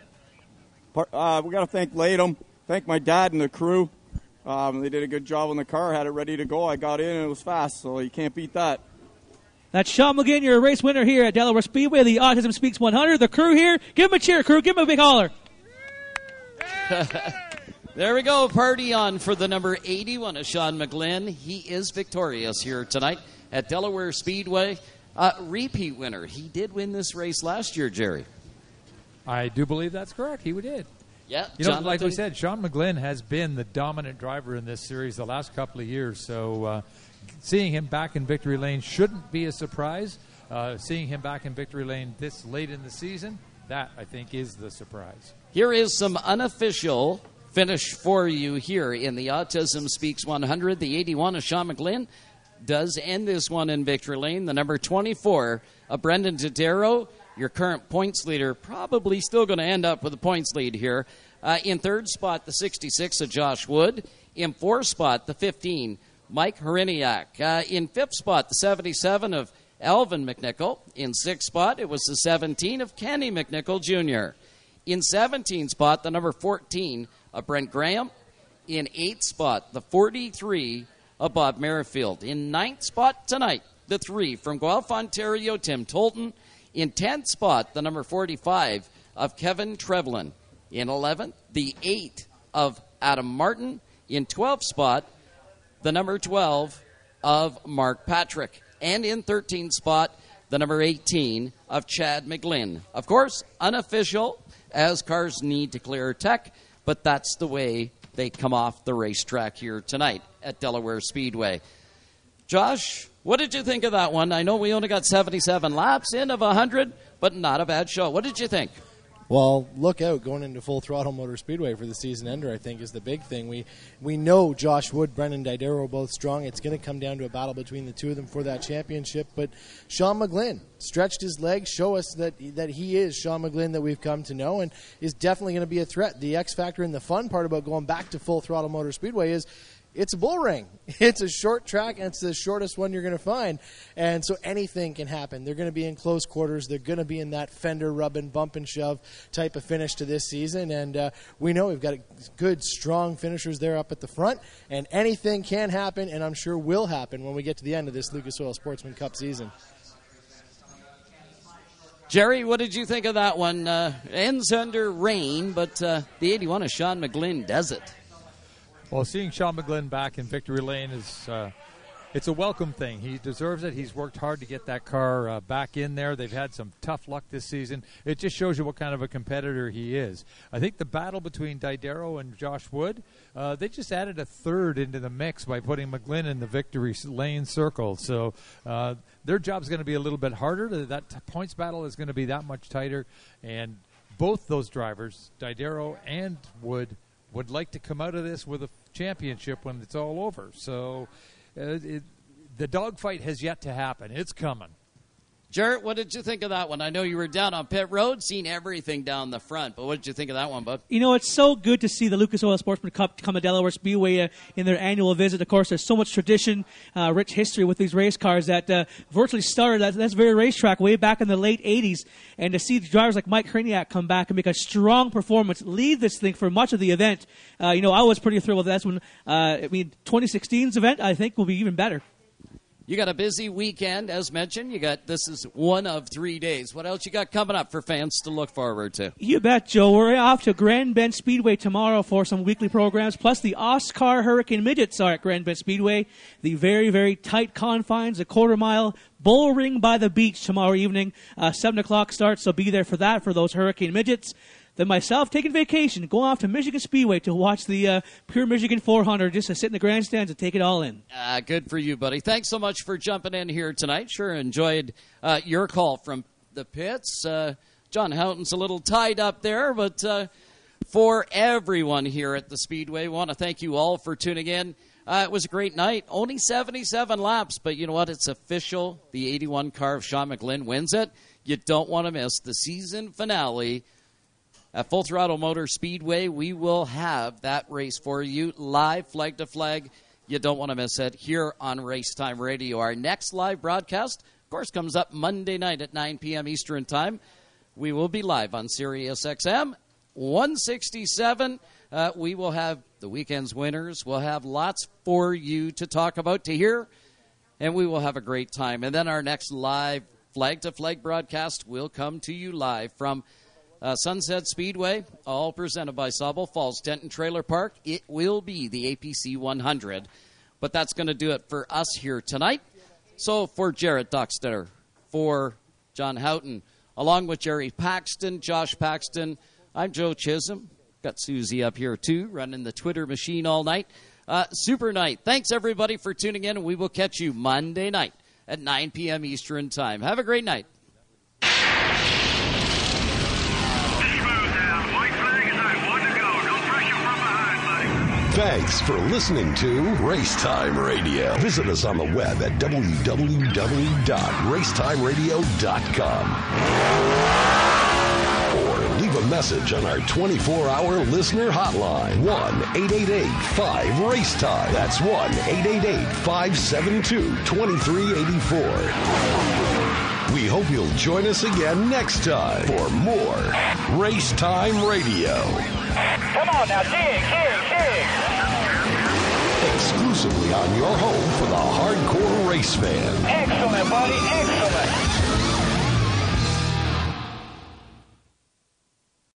We got to thank Latham, thank my dad and the crew. They did a good job on the car, had it ready to go. I got in, and it was fast, so you can't beat that. That's Sean McGlynn, your race winner here at Delaware Speedway, the Autism Speaks 100. The crew here, give him a cheer, crew. Give him a big holler. There we go. Party on for the number 81 of Sean McGlynn. He is victorious here tonight at Delaware Speedway. Repeat winner. He did win this race last year, Jerry. I do believe that's correct. He did. Yeah, you know, like we said, Sean McGlynn has been the dominant driver in this series the last couple of years. So seeing him back in victory lane shouldn't be a surprise. Seeing him back in victory lane this late in the season, that, I think, is the surprise. Here is some unofficial finish for you here in the Autism Speaks 100. The 81 of Sean McGlynn does end this one in victory lane. The number 24 of Brendan Dodaro, your current points leader, probably still going to end up with a points lead here. In third spot, the 66 of Josh Wood. In fourth spot, the 15, Mike Hriniak. In fifth spot, the 77 of Alvin McNichol. In sixth spot, it was the 17 of Kenny McNichol Jr. In 17th spot, the number 14 of Brent Graham. In eighth spot, the 43 of Bob Merrifield. In ninth spot tonight, the 3 from Guelph, Ontario, Tim Tolton. In 10th spot, the number 45 of Kevin Trevlin. In 11th, the 8 of Adam Martin. In 12th spot, the number 12 of Mark Patrick. And in 13th spot, the number 18 of Chad McGlynn. Of course, unofficial, as cars need to clear tech, but that's the way they come off the racetrack here tonight at Delaware Speedway. Josh, what did you think of that one? I know we only got 77 laps in of 100, but not a bad show. What did you think? Well, look out. Going into Full Throttle Motor Speedway for the season ender, I think, is the big thing. We know Josh Wood, Brendan Dodaro are both strong. It's going to come down to a battle between the two of them for that championship. But Sean McGlynn stretched his legs, show us that he is Sean McGlynn that we've come to know, and is definitely going to be a threat. The X factor and the fun part about going back to Full Throttle Motor Speedway is it's a bull ring. It's a short track, and it's the shortest one you're going to find. And so anything can happen. They're going to be in close quarters. They're going to be in that fender rubbing, bump and shove type of finish to this season. And we know we've got good, strong finishers there up at the front. And anything can happen, and I'm sure will happen when we get to the end of this Lucas Oil Sportsman Cup season. Jerry, what did you think of that one? Ends under rain, but the 81 of Sean McGlynn does it. Well, seeing Sean McGlynn back in victory lane is it's a welcome thing. He deserves it. He's worked hard to get that car back in there. They've had some tough luck this season. It just shows you what kind of a competitor he is. I think the battle between Dodaro and Josh Wood, they just added a third into the mix by putting McGlynn in the victory lane circle. So their job's going to be a little bit harder. That points battle is going to be that much tighter. And both those drivers, Dodaro and Wood, would like to come out of this with a championship when it's all over. So the dogfight has yet to happen. It's coming. Jarrett, what did you think of that one? I know you were down on pit road, seen everything down the front, but what did you think of that one, bud? You know, it's so good to see the Lucas Oil Sportsman Cup come to Delaware Speedway in their annual visit. Of course, there's so much tradition, rich history with these race cars that virtually started that's very racetrack way back in the late 80s. And to see drivers like Mike Hriniak come back and make a strong performance, lead this thing for much of the event, I was pretty thrilled with that one. 2016's event, I think, will be even better. You got a busy weekend, as mentioned. This is one of 3 days. What else you got coming up for fans to look forward to? You bet, Joe. We're off to Grand Bend Speedway tomorrow for some weekly programs. Plus, the Oscar Hurricane Midgets are at Grand Bend Speedway. The very, very tight confines, a quarter-mile bull ring by the beach tomorrow evening. 7 o'clock start, so be there for that for those Hurricane Midgets. Then myself taking vacation, going off to Michigan Speedway to watch the Pure Michigan 400, just to sit in the grandstands and take it all in. Good for you, buddy. Thanks so much for jumping in here tonight. Sure enjoyed your call from the pits. John Houghton's a little tied up there, but for everyone here at the Speedway, want to thank you all for tuning in. It was a great night. Only 77 laps, but you know what? It's official. The 81 car of Sean McGlynn wins it. You don't want to miss the season finale. At Full Throttle Motor Speedway, we will have that race for you live, flag to flag. You don't want to miss it here on Racetime Radio. Our next live broadcast, of course, comes up Monday night at 9 p.m. Eastern Time. We will be live on Sirius XM 167. We will have the weekend's winners. We'll have lots for you to talk about, to hear, and we will have a great time. And then our next live flag to flag broadcast will come to you live from Sunset Speedway, all presented by Sauble Falls Tent and Trailer Park. It will be the APC 100. But that's going to do it for us here tonight. So for Jarrett Dockstetter, for John Houghton, along with Jerry Paxton, Josh Paxton. I'm Joe Chisholm. Got Susie up here, too, running the Twitter machine all night. Super night. Thanks, everybody, for tuning in, and we will catch you Monday night at 9 p.m. Eastern Time. Have a great night. Thanks for listening to Racetime Radio. Visit us on the web at www.racetimerradio.com. Or leave a message on our 24-hour listener hotline, 1-888-5-RACETIME. That's 1-888-572-2384. We hope you'll join us again next time for more Racetime Radio. Come on now, dig. Exclusively on your home for the hardcore race fan. Excellent, buddy, excellent.